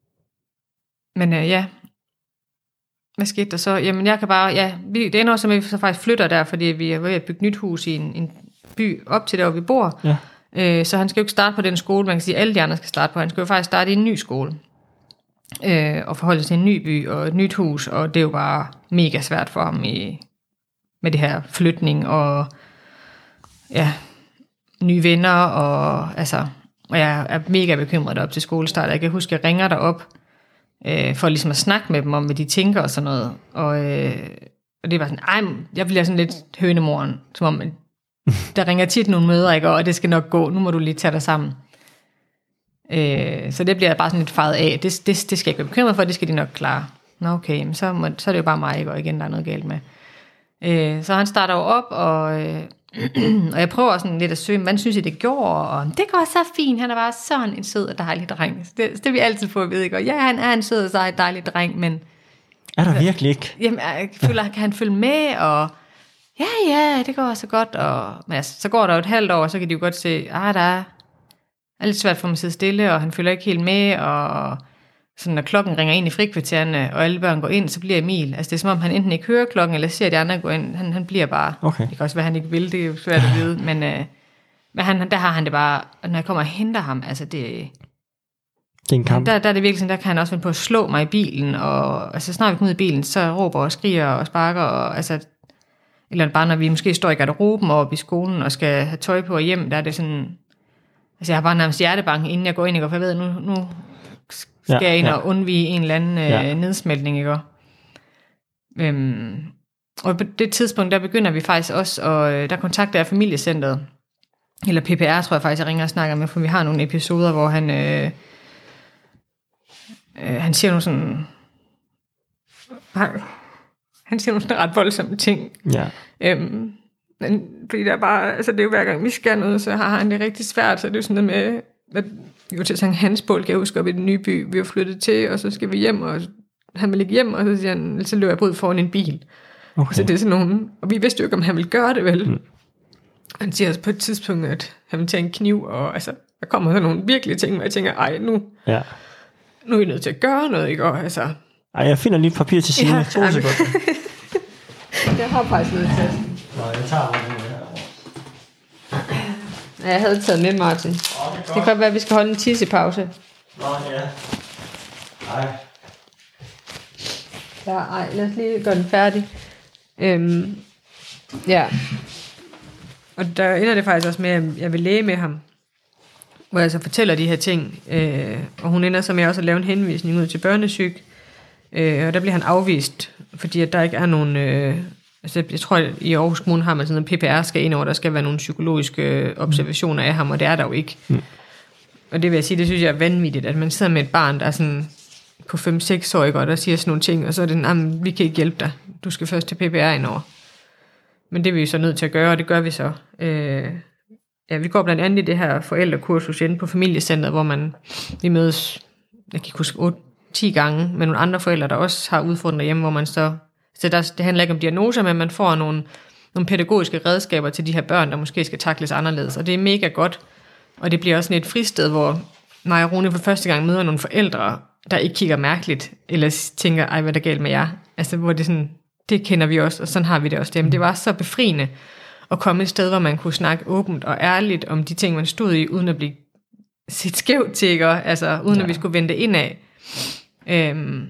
Men øh, ja. Hvad skete der så? Jamen, jeg kan bare... Ja, vi, det ender også med, at vi så faktisk flytter der, fordi vi er ved at bygge nyt hus i en, en by op til der, hvor vi bor. Ja. Øh, så han skal jo ikke starte på den skole, man kan sige, at alle de andre skal starte på. Han skal jo faktisk starte i en ny skole. Øh, og forholde sig til en ny by og et nyt hus, og det er jo bare mega svært for ham i, med det her flytning og ja, nye venner, og altså, og jeg er mega bekymret op til skolestart. Jeg kan huske, at jeg ringer derop, øh, for ligesom at snakke med dem om, hvad de tænker og sådan noget, og, øh, og det var sådan, ej, jeg bliver sådan lidt hønemoren, som om, der ringer tit nogle møder, ikke, og det skal nok gå, nu må du lige tage dig sammen. Øh, så det bliver bare sådan lidt faret af. Det, det, det skal jeg ikke være bekymret for, det skal de nok klare. Nå okay, men så, må, så er det jo bare mig, ikke? Og igen, der er noget galt med. Øh, så han starter jo op, og, øh, og jeg prøver sådan lidt at søge, hvordan synes I det gjorde? Og det går så fint, han er bare sådan en sød og dejlig dreng. Så det, så det vil vi altid få at vide, ikke? Og ja, han er en sød og sej dejlig dreng, men... Er der virkelig ikke? Jamen, jeg føler, kan han følge med, og... Ja, ja, det går så godt, og... Men altså, så går der jo et halvt år, så kan de jo godt se, ah, der er... Det er lidt svært for mig at sidde stille, og han følger ikke helt med, og Så når klokken ringer ind i frikvartererne, og alle børn går ind, så bliver Emil. Altså det er som om, han enten ikke hører klokken, eller ser de andre gå ind. Han, han bliver bare. Okay. Det kan også være, han ikke vil, det er jo svært at vide. Men, øh, men han, der har han det bare, og når jeg kommer og henter ham, altså det... Det er en kamp. Der, der er det virkelig sådan, der kan han også finde på at slå mig i bilen, og altså, snart vi kommer ud i bilen, så råber og skriger og sparker, og altså... Eller bare når vi måske står i garderoben oppe i skolen, og skal have tøj på og hjem, der er det sådan... Altså jeg har bare nærmest hjertebanken, inden jeg går ind, ikke? For jeg ved, nu... nu skal ja, jeg ind ja. og undvige en eller anden ja. øh, nedsmeltning, ikke? Øhm, og på det tidspunkt, der begynder vi faktisk også, og øh, der kontakter jeg familiecentret, eller P P R, tror jeg faktisk, jeg ringer og snakker med, for vi har nogle episoder, hvor han, øh, øh, han siger nogle sådan, han siger nogle sådan ret voldsomme ting. Ja. Øhm, men fordi der er bare, altså det er jo hver gang vi skal noget, så har han det rigtig svært, så det er jo sådan noget med, at vi går til Sankt Hans Bål, kan jeg huske, op i den nye by, vi har flyttet til, og så skal vi hjem, og han vil ikke hjem, og så siger han, så løber jeg på ud foran en bil. Okay. Så det er sådan nogle, og vi vidste jo ikke, om han ville gøre det, vel? Mm. Han siger også på et tidspunkt, at han vil tage en kniv, og altså, der kommer sådan nogle virkelige ting, hvor jeg tænker, ej, nu, ja. nu er I nødt til at gøre noget, ikke? Og altså... Ej, jeg finder lige papir til Signe. Ja, to sekunder. Jeg har faktisk noget til. Nå, jeg tager den her. Ja, jeg havde taget med, Martin. Oh, det, det kan godt være, at vi skal holde en tissepause. Nå, ja. Ej. Ja, ej, lad os lige gøre den færdig. Øhm, ja. Og der ender det faktisk også med, at jeg vil læge med ham. Hvor jeg så fortæller de her ting. Øh, og hun ender så med også at lave en henvisning ud til børnesyg. Øh, og der bliver han afvist, fordi at der ikke er nogen... Øh, altså jeg tror, at i Aarhus Kommune har man sådan noget, P P R skal ind over, der skal være nogle psykologiske observationer af ham, og det er der jo ikke. Mm. Og det vil jeg sige, det synes jeg er vanvittigt, at man sidder med et barn, der er sådan på fem seks år, og der siger sådan nogle ting, og så er det, nah, vi kan ikke hjælpe dig, du skal først til P P R ind over. Men det er vi så nødt til at gøre, og det gør vi så. Øh, ja, vi går blandt andet i det her forældrekursus inde på familiecentret, hvor man, vi mødes, jeg kan ikke huske, otte ti gange med nogle andre forældre, der også har udfordringer hjemme, hvor man så, så der, det handler ikke om diagnoser, men man får nogle, nogle pædagogiske redskaber til de her børn, der måske skal takles anderledes, og det er mega godt, og det bliver også sådan et fristed, hvor mig og Rune for første gang møder nogle forældre, der ikke kigger mærkeligt, eller tænker, ej, hvad er der galt med jer? Altså, hvor det sådan, det kender vi også, og sådan har vi det også. Jamen, det var så befriende at komme et sted, hvor man kunne snakke åbent og ærligt om de ting, man stod i, uden at blive set skævt til, ikke? Altså, uden ja. at vi skulle vende indad. Øhm,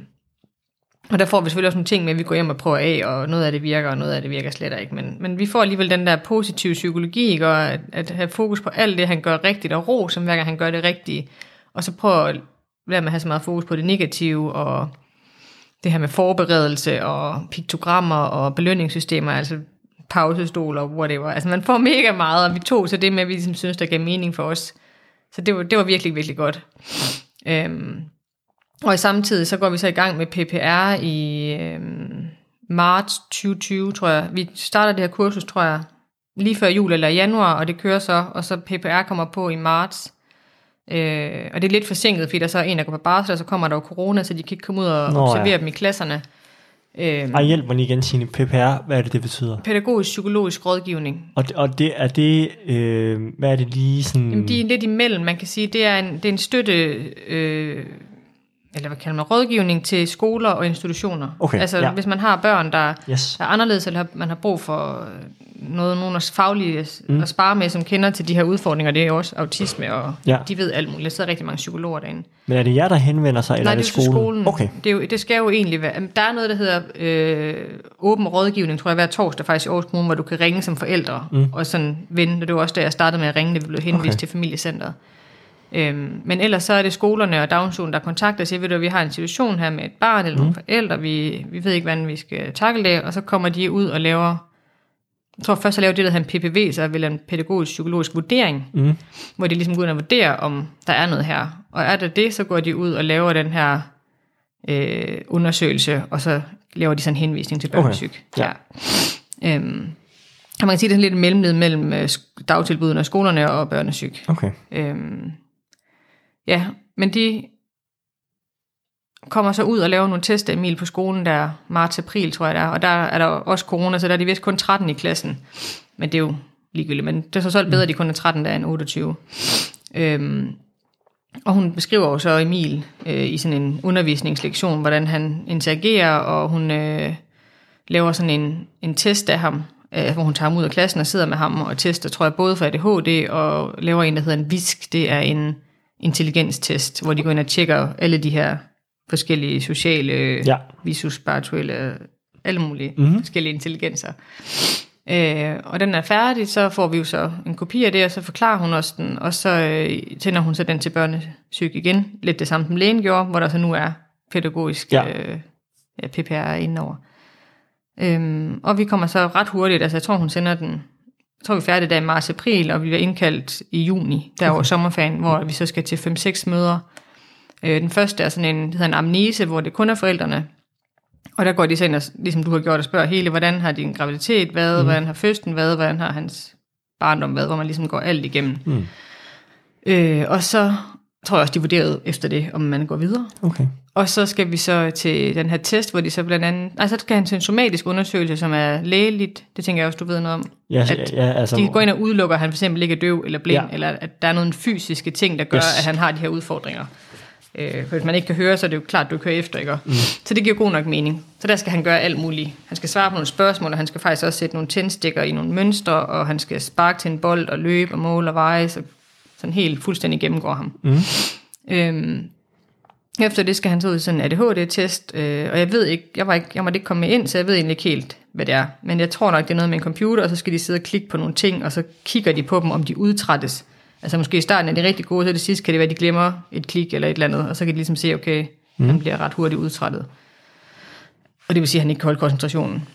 og der får vi selvfølgelig også nogle ting med, at vi går hjem og prøver af, og noget af det virker, og noget af det virker slet ikke. Men, men vi får alligevel den der positive psykologi, ikke? Og at, at have fokus på alt det, han gør rigtigt, og ro, som hver gang han gør det rigtige. Og så prøve at lade med at have så meget fokus på det negative, og det her med forberedelse, og piktogrammer, og belønningssystemer, altså pausestoler, whatever. Altså man får mega meget, og vi tog så det med, at vi ligesom synes, der gav mening for os. Så det var, det var virkelig, virkelig godt. Øhm, og i samtidig, så går vi så i gang med P P R i øhm, marts tyve tyve, tror jeg. Vi starter det her kursus, tror jeg, lige før jul eller januar, og det kører så, og så P P R kommer på i marts. Øh, og det er lidt forsinket, fordi der så er en, der går på barsel, og så kommer der jo corona, så de kan ikke komme ud og Nå, observere ja. dem i klasserne. Øh, Ej, hjælp mig lige igen, Signe. P P R, hvad er det, det betyder? Pædagogisk-psykologisk rådgivning. Og det, og det er det, øh, hvad er det lige sådan... Jamen, de er lidt imellem, man kan sige. Det er en, det er en støtte, øh, eller hvad kalder man, rådgivning til skoler og institutioner. Okay, altså, ja. hvis man har børn, der yes. er anderledes, eller man har brug for noget, nogen af faglige mm. at spare med, som kender til de her udfordringer, det er jo også autisme, og ja. de ved alt muligt. Der sidder rigtig mange psykologer derinde. Men er det jer, der henvender sig, eller Nej, er det, det er skolen? skolen. Okay. Det, er jo, det skal jo egentlig være... Der er noget, der hedder øh, åben rådgivning, tror jeg, hver torsdag faktisk i Aarhus Kommune, hvor du kan ringe som forældre, mm. og sådan vende. Det var også da jeg startede med at ringe, det blev henvist okay. til familiecentret. Øhm, men ellers så er det skolerne og daginstitutionen, der kontakter og siger, ved du, vi har en situation her med et barn eller mm. nogle forældre, vi, vi ved ikke, hvordan vi skal tackle det, og så kommer de ud og laver... Jeg tror først at lave det, der hedder en P P V, så vil en pædagogisk-psykologisk vurdering, mm. hvor de ligesom går ud og vurderer, om der er noget her. Og er der det, så går de ud og laver den her øh, undersøgelse, og så laver de sådan en henvisning til børnesyg. Okay. Ja. Ja. Øhm, og man kan sige, det er lidt mellemled mellem øh, dagtilbudene og skolerne og børnesyg. Okay. Øhm, ja, men de kommer så ud og laver nogle tester, Emil, på skolen der marts-april, tror jeg der, og der er der også corona, så der er de vist kun tretten i klassen, men det er jo ligegyldigt, men det er så så bedre, at de kun er tretten der end otteogtyve. Øhm, Og hun beskriver jo så Emil øh, i sådan en undervisningslektion, hvordan han interagerer, og hun øh, laver sådan en, en test af ham, øh, hvor hun tager ham ud af klassen og sidder med ham og tester, tror jeg, både for A D H D og laver en, der hedder en V I S K. Det er en intelligenstest, hvor de går ind og tjekker alle de her forskellige sociale, ja. visus, spirituelle, alle mulige mm-hmm. forskellige intelligenser. Øh, og den er færdig, så får vi jo så en kopi af det, og så forklarer hun også den, og så øh, tænder hun så den til børnesyg igen. Lidt det samme som lægen gjorde, hvor der så nu er pædagogisk ja. Øh, ja, P P R indenover. Øhm, og vi kommer så ret hurtigt, altså jeg tror hun sender den, jeg tror vi er færdige der i marts-april, og vi bliver indkaldt i juni, der over okay. sommerferien, hvor vi så skal til fem seks møder. Øh, den første er sådan en, det hedder en amnese, hvor det kun er forældrene. Og der går de så ind, og, ligesom du har gjort, og spørger hele, hvordan har din graviditet været, mm. hvordan har fødslen været, hvordan har hans barndom været, hvor man ligesom går alt igennem. Mm. Øh, og så tror jeg også, de vurderede efter det, om man går videre. Okay. Og så skal vi så til den her test, hvor de så blandt andet, altså så skal han til en somatisk undersøgelse, som er lægeligt, det tænker jeg også, du ved noget om, ja, at ja, altså, de går ind og udelukker, at han for eksempel ikke er døv eller blind, ja. Eller at der er nogle fysiske ting, der gør, yes. at han har de her udfordringer. Øh, for hvis man ikke kan høre, så er det jo klart, at du kører efter, ikke? Mm. Så det giver god nok mening. Så der skal han gøre alt muligt. Han skal svare på nogle spørgsmål, og han skal faktisk også sætte nogle tændstikker i nogle mønstre, og han skal sparke til en bold og løbe og måle og veje, så sådan helt fuldstændig gennemgår ham. Mm. Øhm, efter det skal han så ud i sådan en A D H D-test, øh, og jeg ved ikke, jeg, var ikke, jeg måtte ikke komme med ind, så jeg ved egentlig ikke helt, hvad det er. Men jeg tror nok, det er noget med en computer, og så skal de sidde og klikke på nogle ting, og så kigger de på dem, om de udtrættes. Altså måske i starten er de rigtig gode, så det sidste kan det være, at de glemmer et klik eller et eller andet, og så kan de ligesom se, okay, mm. han bliver ret hurtigt udtrættet. Og det vil sige, at han ikke kan holde koncentrationen.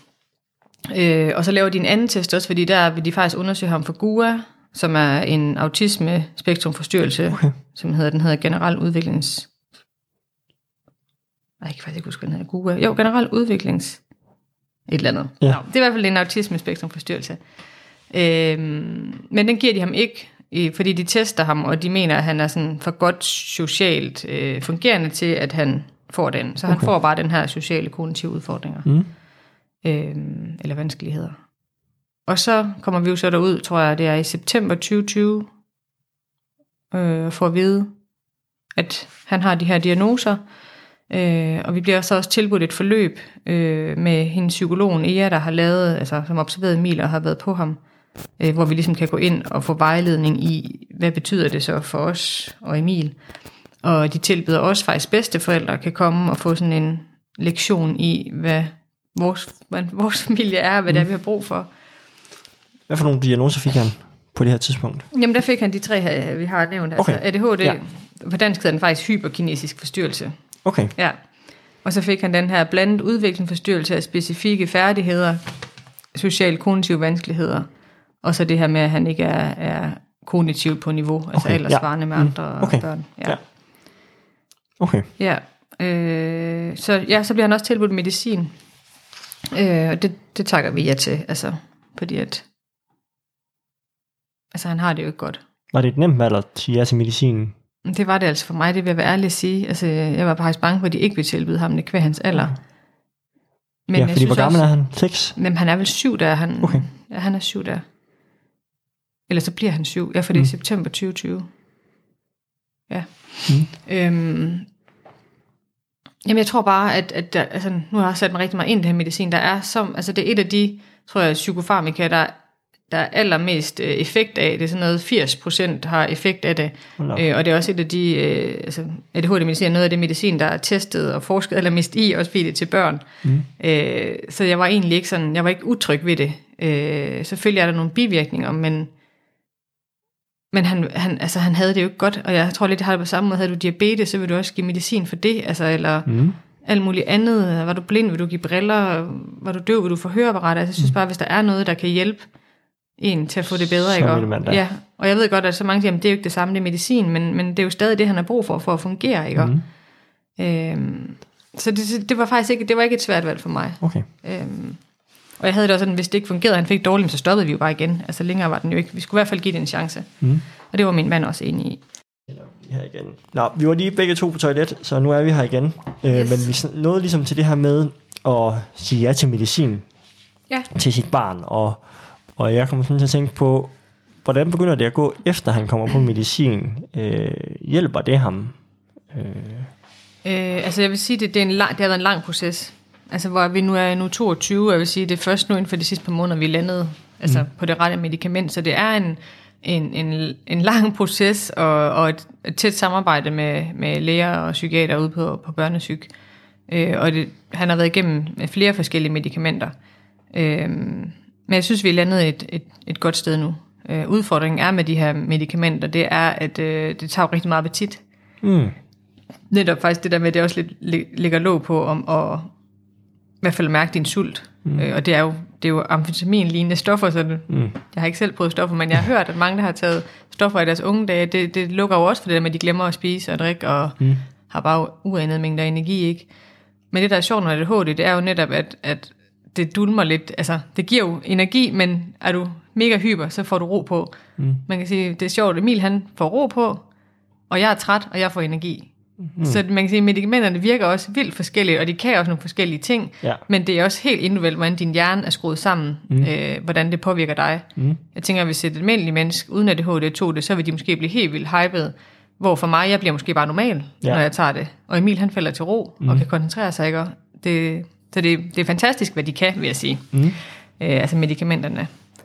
Øh, og så laver de en anden test også, fordi der vil de faktisk undersøge ham for G U A, som er en autisme-spektrumforstyrrelse, okay. som hedder, den hedder generel udviklings... Nej, jeg kan faktisk ikke huske, hvad den hedder. G U A. Jo, generel udviklings... Et eller andet. Ja. Nå, det er i hvert fald en autisme-spektrumforstyrrelse. Øh, men den giver de ham ikke, fordi de tester ham, og de mener, at han er sådan for godt socialt øh, fungerende til, at han får den. Så okay. han får bare den her sociale kognitive udfordringer. Mm. Øh, eller vanskeligheder. Og så kommer vi jo så derud, tror jeg, det er i september tyve tyve, øh, for at vide, at han har de her diagnoser. Øh, og vi bliver så også tilbudt et forløb øh, med hendes psykologen Ea, der har lavet, altså som observeret Emil og har været på ham, øh, hvor vi ligesom kan gå ind og få vejledning i, hvad betyder det så for os og Emil. Og de tilbyder også faktisk bedsteforældre kan komme og få sådan en lektion i, hvad vores, hvad vores familie er, hvad mm. det er, vi har brug for. Hvad for nogle diagnoser fik han på det her tidspunkt? Jamen der fik han de tre her, vi har nævnt. Okay. Altså A D H D, ja. På dansk hedder den faktisk hyperkinesisk forstyrrelse. Okay. Ja. Og så fik han den her blandet udviklingsforstyrrelse af specifikke færdigheder, sociale kognitive vanskeligheder, og så det her med, at han ikke er, er kognitiv på niveau, okay. altså ellers svarende ja. med andre okay. børn. Ja. ja. Okay. Ja. Øh, så, ja, så bliver han også tilbudt medicin. Øh, og det, det takker vi ja til, altså, fordi at altså han har det jo ikke godt. Var det et nemt valg at sige ja til medicinen? Det var det altså for mig, det vil jeg være ærlig at sige. Altså, jeg var faktisk bange for, at de ikke ville tilbyde ham det kvæg hans alder. Men ja, fordi hvor gammel også, er han? seks? Jamen, han er vel syv, der han, okay. ja, han er syv der. Eller så bliver han syv. Ja, for det er mm. september tyve tyve. Ja. Mm. Øhm, jamen, jeg tror bare, at, at der, altså, nu har jeg sat mig rigtig meget ind i det her medicin, der er som, altså det er et af de, tror jeg, psykofarmika, der der er allermest øh, effekt af. Det er sådan noget, firs procent har effekt af det. Øh, og det er også et af de, øh, altså A D H D-medicin er noget af det medicin, der er testet og forsket allermest i, også fordi det er til børn. Mm. Øh, så jeg var egentlig ikke sådan, jeg var ikke utryg ved det. Øh, selvfølgelig er der nogle bivirkninger, men, men han, han, altså, han havde det jo ikke godt, og jeg tror lidt, jeg har det på samme måde. Havde du diabetes, så vil du også give medicin for det, altså, eller mm. alt muligt andet. Var du blind, vil du give briller? Var du døv, vil du få høreapparat? Altså, jeg synes bare, hvis der er noget, der kan hjælpe en til at få det bedre, ikke? Og, ja, og jeg ved godt, at så mange siger, at det er jo ikke det samme, det er medicin, men, men det er jo stadig det, han har brug for, for at fungere, ikke? Mm. Øhm, så det, det var faktisk ikke, det var ikke et svært valg for mig. Okay. Øhm, og jeg havde det også sådan, hvis det ikke fungerede, han fik dårligt, så stoppede vi jo bare igen. Altså længere var den jo ikke. Vi skulle i hvert fald give det en chance. Mm. Og det var min mand også enig i. Her igen. Nå, vi var lige begge to på toilet, så nu er vi her igen. Yes. Øh, men vi nåede ligesom til det her med at sige ja til medicin ja. til sit barn, og Og jeg kommer sådan til at tænke på, hvordan begynder det at gå, efter han kommer på medicin? Øh, hjælper det ham? Øh. Øh, altså jeg vil sige, det, det, er en lang, det har været en lang proces. Altså hvor vi nu er nu toogtyve, og jeg vil sige, det er først nu inden for de sidste par måneder, vi er landet altså, mm. på det rette medicament. Så det er en, en, en, en lang proces, og, og et, et tæt samarbejde med, med læger og psykiater ude på, på børnesyg. Øh, og det, han har været igennem flere forskellige medicamenter. Øh, men jeg synes, vi er landet et, et, et godt sted nu. Øh, udfordringen er med de her medicamenter, det er, at øh, det tager rigtig meget appetit. Mm. Netop faktisk det der med, at det også lidt ligger låg på om at i hvert fald mærke din sult. Mm. Øh, og det er jo, det er jo amfetamin-lignende stoffer, så det, mm. jeg har ikke selv prøvet stoffer, men jeg har hørt, at mange, der har taget stoffer i deres unge dage, det, det lukker jo også for det der med, at de glemmer at spise og drikke, og mm. har bare uanede mængder energi, ikke? Men det, der er sjovt med A D H D, det er jo netop, at, at det dulmer lidt. Altså, det giver jo energi, men er du mega hyper, så får du ro på. Mm. Man kan sige, det er sjovt, Emil han får ro på, og jeg er træt, og jeg får energi. Mm. Så man kan sige, at medicamenterne virker også vildt forskelligt, og de kan også nogle forskellige ting, ja. Men det er også helt individuelt, hvordan din hjerne er skruet sammen, mm. øh, hvordan det påvirker dig. Mm. Jeg tænker, at hvis et almindeligt menneske uden A D H D tog det, så vil de måske blive helt vildt hyped, hvor for mig, jeg bliver måske bare normal, ja. Når jeg tager det. Og Emil, han falder til ro, mm. og kan koncentrere sig, ikke? Det, så det, det er fantastisk, hvad de kan, vil jeg sige. Mm. Øh, altså medicamenterne.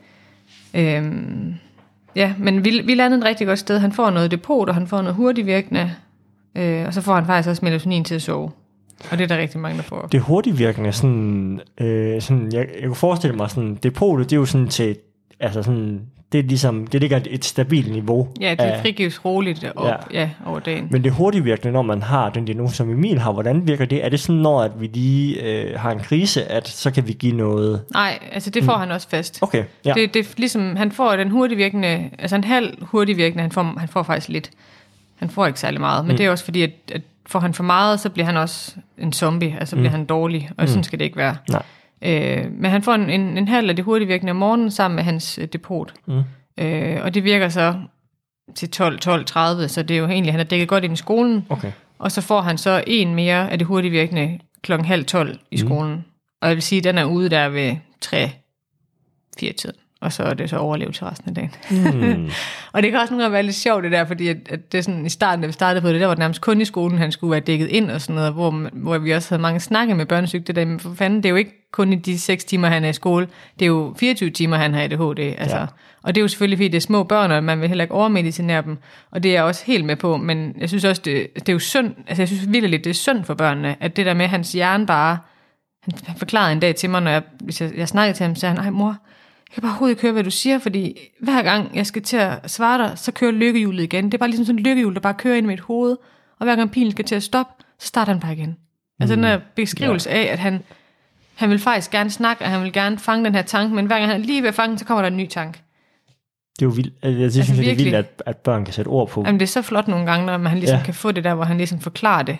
Øhm, ja, men vi, vi landede et rigtig godt sted. Han får noget depot, og han får noget hurtigvirkende, øh, og så får han faktisk også melatonin til at sove. Og det er der rigtig mange, der får. Det hurtigvirkende, sådan, øh, sådan jeg, jeg kunne forestille mig, sådan, depotet, det er jo sådan til, altså sådan, det er ligesom, det ligger et stabilt niveau. Ja, det af, frigives roligt op, ja. Ja, over dagen. Men det hurtigvirkende, når man har den diagnose, som Emil har, hvordan virker det? Er det sådan, når at vi lige øh, har en krise, at så kan vi give noget? Nej, altså det får hmm. han også fast. Okay, ja. Det, det ligesom, han får den hurtigvirkende, altså en halv hurtigvirkende, han får, han får faktisk lidt. Han får ikke særlig meget, men hmm. det er også fordi, at, at får han for meget, så bliver han også en zombie, altså hmm. bliver han dårlig, og hmm. sådan skal det ikke være. Nej. Øh, men han får en, en, en halv af det hurtigvirkende om morgenen sammen med hans øh, depot. Mm. Øh, og det virker så til tolv tolv tredive, så det er jo egentlig, han er dækket godt ind i skolen. Okay. Og så får han så en mere af det hurtigvirkende klokken halv tolv i skolen. Mm. Og jeg vil sige, at den er ude der ved tre fire tiden. Og så er det så overlevet til resten af dagen. Mm. Og det kan også nogle gange være lidt sjovt det der, fordi at, at det er sådan, i starten, da vi startede på det, der var det nærmest kun i skolen, han skulle være dækket ind og sådan noget, hvor, hvor vi også havde mange snakke med børnesyg, det der, men for fanden, det er jo ikke kun i de seks timer, han er i skole, det er jo fireogtyve timer, han har A D H D, altså. Ja. Og det er jo selvfølgelig, fordi det er små børn, og man vil heller ikke overmedicinere dem, og det er jeg også helt med på, men jeg synes også, det, det er jo synd, altså jeg synes virkelig, det er synd for børnene, at det der med hans hjerne bare, han forklarede en dag til mig, når jeg, hvis jeg, jeg snakkede til ham, så sagde han, ej mor, jeg kan bare overhovedet ikke høre, hvad du siger, fordi hver gang jeg skal til at svare dig, så kører lykkehjulet igen. Det er bare ligesom sådan en lykkehjul, der bare kører ind i mit hoved, og hver gang pilen skal til at stoppe, så starter han bare igen. Altså mm. den her beskrivelse ja. Af, at han, han vil faktisk gerne snakke, og han vil gerne fange den her tanke, men hver gang han er lige ved at fange, så kommer der en ny tanke. Det er jo vildt. Jeg synes, altså, det er vildt, at, at børn kan sætte ord på. Jamen, det er så flot nogle gange, når han ligesom ja. Kan få det der, hvor han ligesom forklarer det.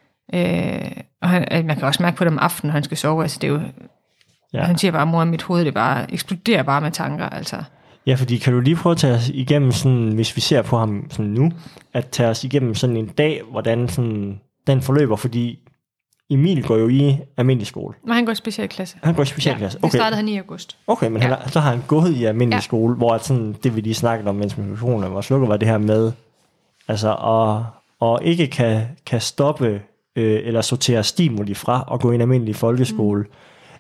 Øh, og han, man kan også mærke på det om aftenen, når han skal sove. Altså, det er jo... Ja. Han siger bare, mor, at mit hoved det bare eksploderer bare med tanker, altså. Ja, fordi kan du lige prøve at tage os igennem sådan, hvis vi ser på ham sådan nu, at tage os igennem sådan en dag, hvordan sådan, den forløber, fordi Emil går jo i almindelig skole. Men han går i specialklasse. Han går i specialklasse, ja, okay. Det startede han i august. Okay, men ja. han, så har han gået i almindelig ja. Skole, hvor sådan, det vi lige snakkede om, mens mikrofonen var slukket, var det her med, altså, og, og ikke kan, kan stoppe øh, eller sortere stimuli fra at gå i en almindelig folkeskole. Mm.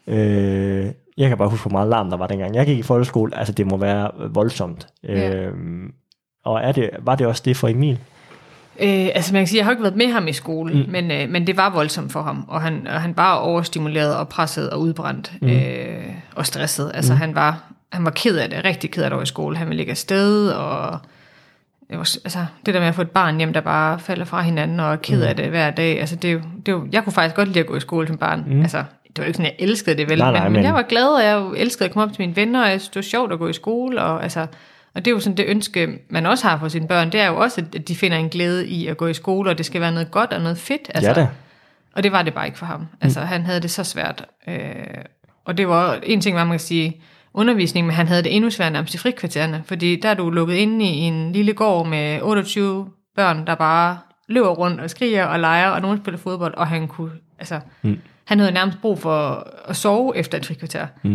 Øh, jeg kan bare huske, hvor meget larm der var dengang jeg gik i folkeskole. Altså det må være voldsomt. Ja. øh, Og er det, var det også det for Emil? Øh, altså man kan sige, jeg har ikke været med ham i skole, mm. men, øh, men det var voldsomt for ham. Og han, og han var overstimuleret og presset og udbrændt mm. øh, og stresset. Altså mm. han var han var ked af det, rigtig ked af det over i skole. Han ville ligge afsted, og det, var, altså, det der med at få et barn hjem, der bare falder fra hinanden og er ked af mm. det hver dag. Altså det, det var, jeg kunne faktisk godt lide at gå i skole som barn. Mm. Altså det var ikke sådan, jeg elskede det vel, nej, nej, men, men jeg var glad, og jeg elskede at komme op til mine venner, og jeg synes, det var sjovt at gå i skole, og, altså, og det er jo sådan det ønske, man også har for sine børn, det er jo også, at de finder en glæde i at gå i skole, og det skal være noget godt og noget fedt, altså, ja, og det var det bare ikke for ham, altså mm. han havde det så svært, øh, og det var en ting, var man kan sige, undervisning, men han havde det endnu sværere nærmest i frikvartererne, fordi der er du lukket inde i en lille gård med otteogtyve børn, der bare løber rundt og skriger og leger, og nogen spiller fodbold, og han kunne, altså... Mm. Han havde nærmest brug for at sove efter et frikvarter. Mm.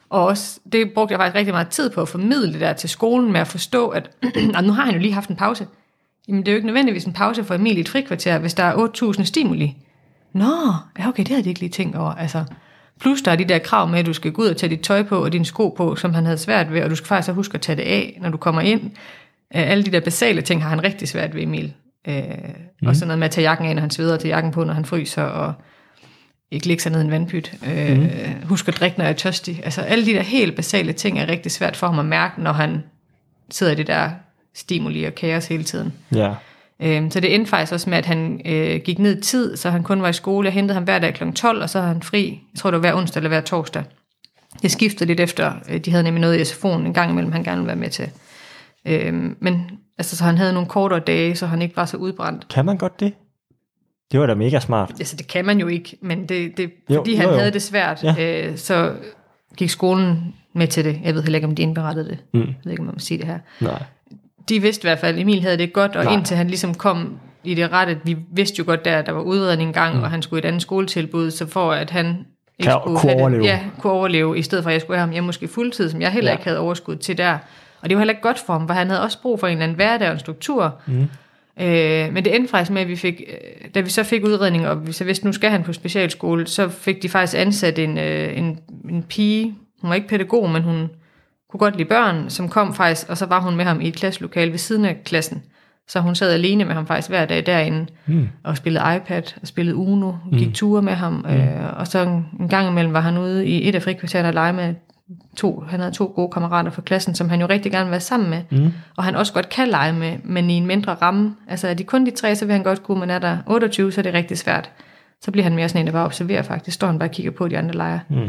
Og også, det brugte jeg faktisk rigtig meget tid på at formidle det der til skolen med at forstå, at nu har han jo lige haft en pause. Jamen det er jo ikke nødvendigvis en pause for Emil i et frikvarter, hvis der er otte tusind stimuli. Nå, ja okay, det havde de ikke lige tænkt over. Altså, plus der er de der krav med, at du skal gå ud og tage dit tøj på og dine sko på, som han havde svært ved, og du skal faktisk huske at tage det af, når du kommer ind. Alle de der basale ting har han rigtig svært ved, Emil. Øh, mm. Og sådan noget med at tage jakken af, når han sveder, til jakken på, når han fryser, og ikke lægge sig ned i en vandpyt. Øh, mm. Husk at drikke, når jeg er tørstig. Altså alle de der helt basale ting er rigtig svært for ham at mærke, når han sidder i det der stimuli og kaos hele tiden. Ja. Øh, så det endte faktisk også med, at han øh, gik ned i tid, så han kun var i skole. Jeg hentede ham hver dag klokken tolv, og så havde han fri. Jeg tror, det var hver onsdag eller hver torsdag. Det skiftede lidt efter. De havde nemlig noget i S F O'en en gang imellem, han gerne ville være med til. Øh, men altså, så han havde nogle kortere dage, så han ikke var så udbrændt. Kan man godt det? Det var da mega smart. Altså, det kan man jo ikke, men det, det, fordi jo, han jo, jo. havde det svært, ja. øh, så gik skolen med til det. Jeg ved heller ikke, om de indberettede det. Mm. Jeg ved ikke, om man må sige det her. Nej. De vidste i hvert fald, at Emil havde det godt, og Nej. indtil han ligesom kom i det rette, vi vidste jo godt der, at der var udredning engang, mm. og han skulle i et andet skoletilbud, så for at han ikke kan, skulle kunne have overleve. Det, ja, kunne overleve, i stedet for at jeg skulle have ham hjem måske fuldtid, som jeg heller ja. ikke havde overskud til der. Og det var heller ikke godt for ham, for han havde også brug for en eller anden hverdag og en struktur. Mm. Øh, men det endte faktisk med, at vi fik, da vi så fik udredning, og vi så vidste, nu skal han på specialskole, så fik de faktisk ansat en, en, en pige, hun var ikke pædagog, men hun kunne godt lide børn, som kom faktisk, og så var hun med ham i et klasselokale ved siden af klassen. Så hun sad alene med ham faktisk hver dag derinde, mm. og spillede iPad, og spillede Uno, gik mm. ture med ham, mm. øh, og så en, en gang imellem var han ude i et af frikvartererne og lege med to, han havde to gode kammerater fra klassen, som han jo rigtig gerne vil være sammen med, mm. og han også godt kan lege med, men i en mindre ramme. Altså er de kun de tre, så vil han godt kunne, men er der otteogtyve, så er det rigtig svært. Så bliver han mere sådan en, der bare observerer faktisk, står han bare og kigger på de andre leger. Mm.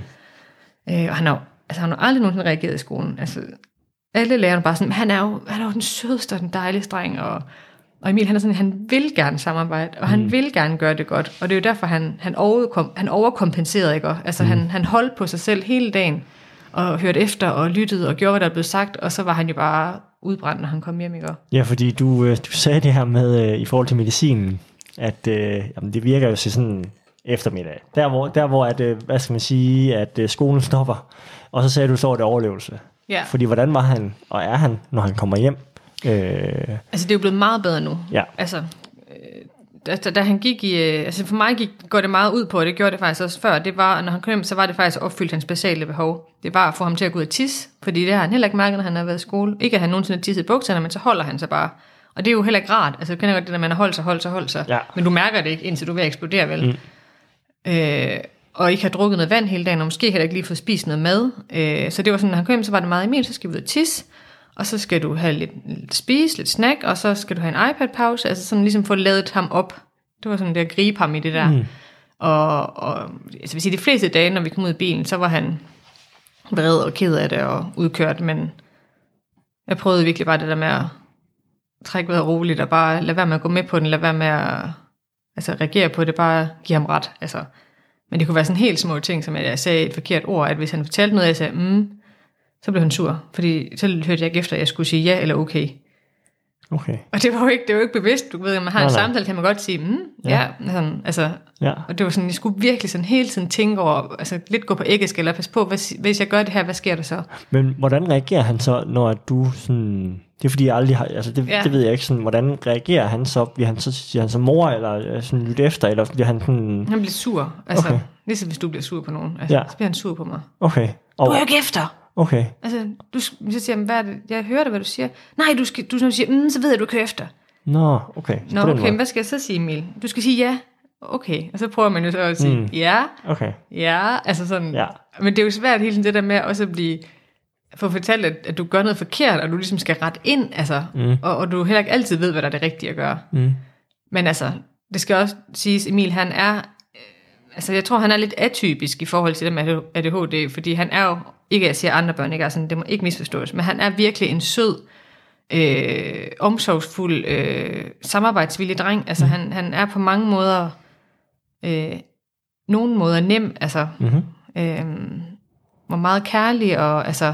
Øh, og han har, altså, han har aldrig nogensinde reageret i skolen. Altså, alle lærerne bare sådan, han er jo, han er jo den sødeste og den dejligste dreng, og, og Emil, han er sådan, han vil gerne samarbejde, og han mm. vil gerne gøre det godt, og det er jo derfor, han, han, overkom, han overkompenserede, ikke? Altså mm. han, han holdt på sig selv hele dagen, og hørte efter, og lyttede, og gjorde, hvad der blev sagt, og så var han jo bare udbrændt, når han kom hjem, ikke? Ja, fordi du, du sagde det her med, i forhold til medicinen, at øh, jamen, det virker jo til sådan eftermiddag. Der hvor, der hvor at, hvad skal man sige, at skolen stopper, og så sagde du så, at det er overlevelse. Ja. Fordi hvordan var han, og er han, når han kommer hjem? Øh... Altså det er jo blevet meget bedre nu. Ja. Altså, øh, da, da han gik i, øh, altså for mig gik, går det meget ud på, og det gjorde det faktisk også før, det var, når han kom hjem, så var det faktisk opfyldt hans basale behov. Det var at få ham til at gå ud og tisse, fordi det har han heller ikke mærket, når han har været i skole. Ikke at han nogensinde har tisset i bukserne, men så holder han sig bare. Og det er jo heller ikke rart. Altså du kender godt det, når man har holdt sig, holdt sig, holdt sig. Ja. Men du mærker det ikke, indtil du er ved at eksplodere, vel? Mm. Øh, og ikke har drukket noget vand hele dagen, og måske heller ikke lige fået spist noget mad. Øh, så det var sådan, når han kom hjem, så var det meget Emil, så skal vi ud og tisse, og så skal du have lidt, lidt spise, lidt snack, og så skal du have en iPad-pause, altså sådan ligesom få lavet ham op. Det var sådan det at gribe ham i det der. Mm. Og, og altså vil sige, de fleste dage, når vi kom ud i bilen, så var han vred og ked af det og udkørt, men jeg prøvede virkelig bare det der med at trække vejret roligt, og bare lade være med at gå med på den, lade være med at altså, reagere på det, bare give ham ret, altså. Men det kunne være sådan helt små ting, som jeg sagde et forkert ord, at hvis han fortalte noget, jeg sagde, mm, så blev han sur. Fordi så hørte jeg ikke efter, at jeg skulle sige ja eller okay. Okay. Og det var jo ikke, det var jo ikke bevidst. Du ved, når man har nej, en nej. samtale, kan man godt sige, mm, ja. ja sådan, altså, ja. Og det var sådan, jeg skulle virkelig sådan hele tiden tænke over, altså lidt gå på æggesk, eller passe på, hvis, hvis jeg gør det her, hvad sker der så? Men hvordan reagerer han så, når du sådan... Det er fordi, jeg aldrig har... Altså, det, ja. det ved jeg ikke sådan... Hvordan reagerer han så? Bliver han så, siger han så mor, eller sådan lytte efter, eller bliver han sådan... Han bliver sur. Altså, okay. Ligesom hvis du bliver sur på nogen. Altså, ja. Så bliver han sur på mig. Okay. Og... Du er jo ikke efter! Okay. Altså, du, så siger jeg, hvad er det? Jeg hører det, hvad du siger. Nej, du, skal, du, du siger, mm, så ved jeg, du kører efter. Nå, okay. Så Nå, okay, men hvad skal jeg så sige, Emil? Du skal sige ja. Okay, og så prøver man jo så at sige, mm. ja, okay. ja, altså sådan. Ja. Men det er jo svært hele tiden det der med også at blive... for fortalt, at, at du gør noget forkert, og du ligesom skal rette ind, altså, mm. og, og du heller ikke altid ved, hvad der er det rigtige at gøre. Mm. Men altså, det skal også siges, Emil, han er, øh, altså jeg tror, han er lidt atypisk i forhold til det med A D H D, fordi han er jo, ikke at jeg siger andre børn, ikke, altså, det må ikke misforstås, men han er virkelig en sød, øh, omsorgsfuld, øh, samarbejdsvillig dreng. Altså, mm. han, han er på mange måder, øh, nogle måder nem, altså, mm-hmm. øh, var meget kærlig, og altså,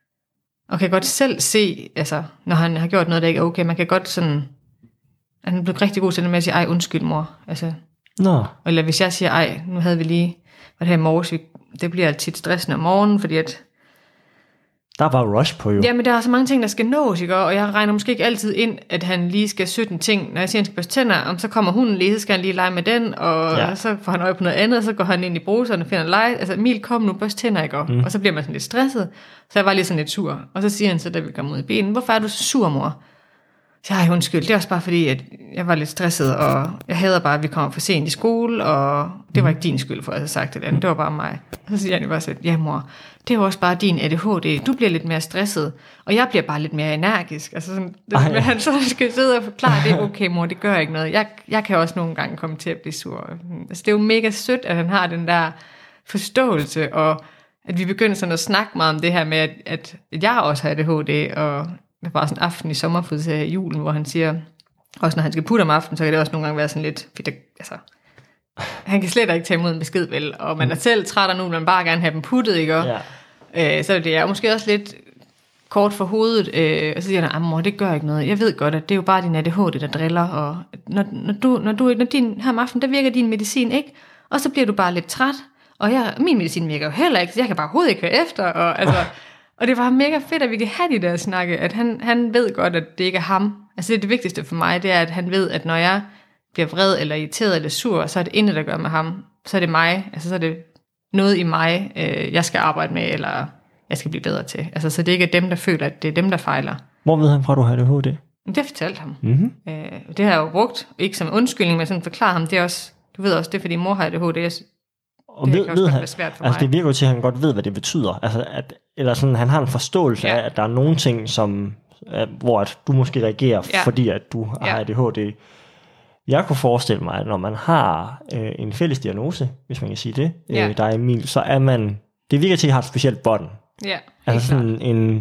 og kan godt selv se, altså, når han har gjort noget, der ikke er okay, man kan godt sådan, han er blevet rigtig god til det med at sige, ej, undskyld mor, altså, no. Eller hvis jeg siger, ej, nu havde vi lige, var det her i morges, det bliver tit stressende om morgenen, fordi at Der er bare rush på jo. Ja, men der er så mange ting, der skal nås, ikke? Og jeg regner måske ikke altid ind, at han lige skal sytten ting. Når jeg siger, at han skal børste tænder, om så kommer hunden lige, så skal han lige lege med den, og ja. Så får han øje på noget andet, og så går han ind i bruseren og finder en lege. Altså, Emil, kom nu, børste tænder, ikke? Mm. Og så bliver man sådan lidt stresset. Så jeg var lige sådan lidt sur. Og så siger han så, da vi kom ud i bilen, hvorfor er du så sur, mor? Så jeg undskyld, det er også bare fordi, at jeg var lidt stresset, og jeg hader bare, at vi kommer for sent i skole, og det var ikke din skyld for, at jeg havde sagt det andet, det var bare mig. Og så siger han jo bare sådan, ja mor, det er jo også bare din A D H D, du bliver lidt mere stresset, og jeg bliver bare lidt mere energisk. Altså sådan, det, men han så skal sidde og forklare, det er okay mor, det gør ikke noget. Jeg, jeg kan også nogle gange komme til at blive sur. Altså det er jo mega sødt, at han har den der forståelse, og at vi begynder sådan at snakke meget om det her med, at, at, at jeg også har A D H D, og der var sådan en aften i sommerfødselsdag i julen, hvor han siger, også når han skal putte om aftenen, så kan det også nogle gange være sådan lidt, fordi der, altså, han kan slet ikke tage imod en besked, vel, og man er selv træt af nu, man bare gerne have dem puttet, ikke? Og, ja. øh, så det er måske også lidt kort for hovedet, øh, og så siger han, mor, det gør ikke noget, jeg ved godt, at det er jo bare din A D H D, der driller, og når, når du, når du, når din, her om aftenen, der virker din medicin ikke, og så bliver du bare lidt træt, og jeg, min medicin virker jo heller ikke, så jeg kan bare overhovedet ikke høre efter, og altså, og det var mega fedt, at vi kan have de der snakke, at han, han ved godt, at det ikke er ham. Altså det er det vigtigste for mig, det er, at han ved, at når jeg bliver vred, eller irriteret, eller sur, så er det intet, der gør med ham. Så er det mig, altså så er det noget i mig, øh, jeg skal arbejde med, eller jeg skal blive bedre til. Altså så det ikke er dem, der føler, at det er dem, der fejler. Hvor ved han fra, du har A D H D? Det har jeg fortalt ham. Mm-hmm. Øh, det har jeg jo brugt, ikke som undskyldning, men sådan forklare ham, det er også, du ved også, det er fordi mor har A D H D, og ved, ved han, altså mig. Det virker jo til, at han godt ved, hvad det betyder. Altså, at, eller sådan, han har en forståelse ja. af, at der er nogle ting, som, at, hvor at du måske reagerer, ja. fordi at du ja. har A D H D. Jeg kunne forestille mig, at når man har øh, en fælles diagnose, hvis man kan sige det, ja. øh, der er Emil, så er man, det virker til, at I har et specielt bånd. Ja, altså sådan en,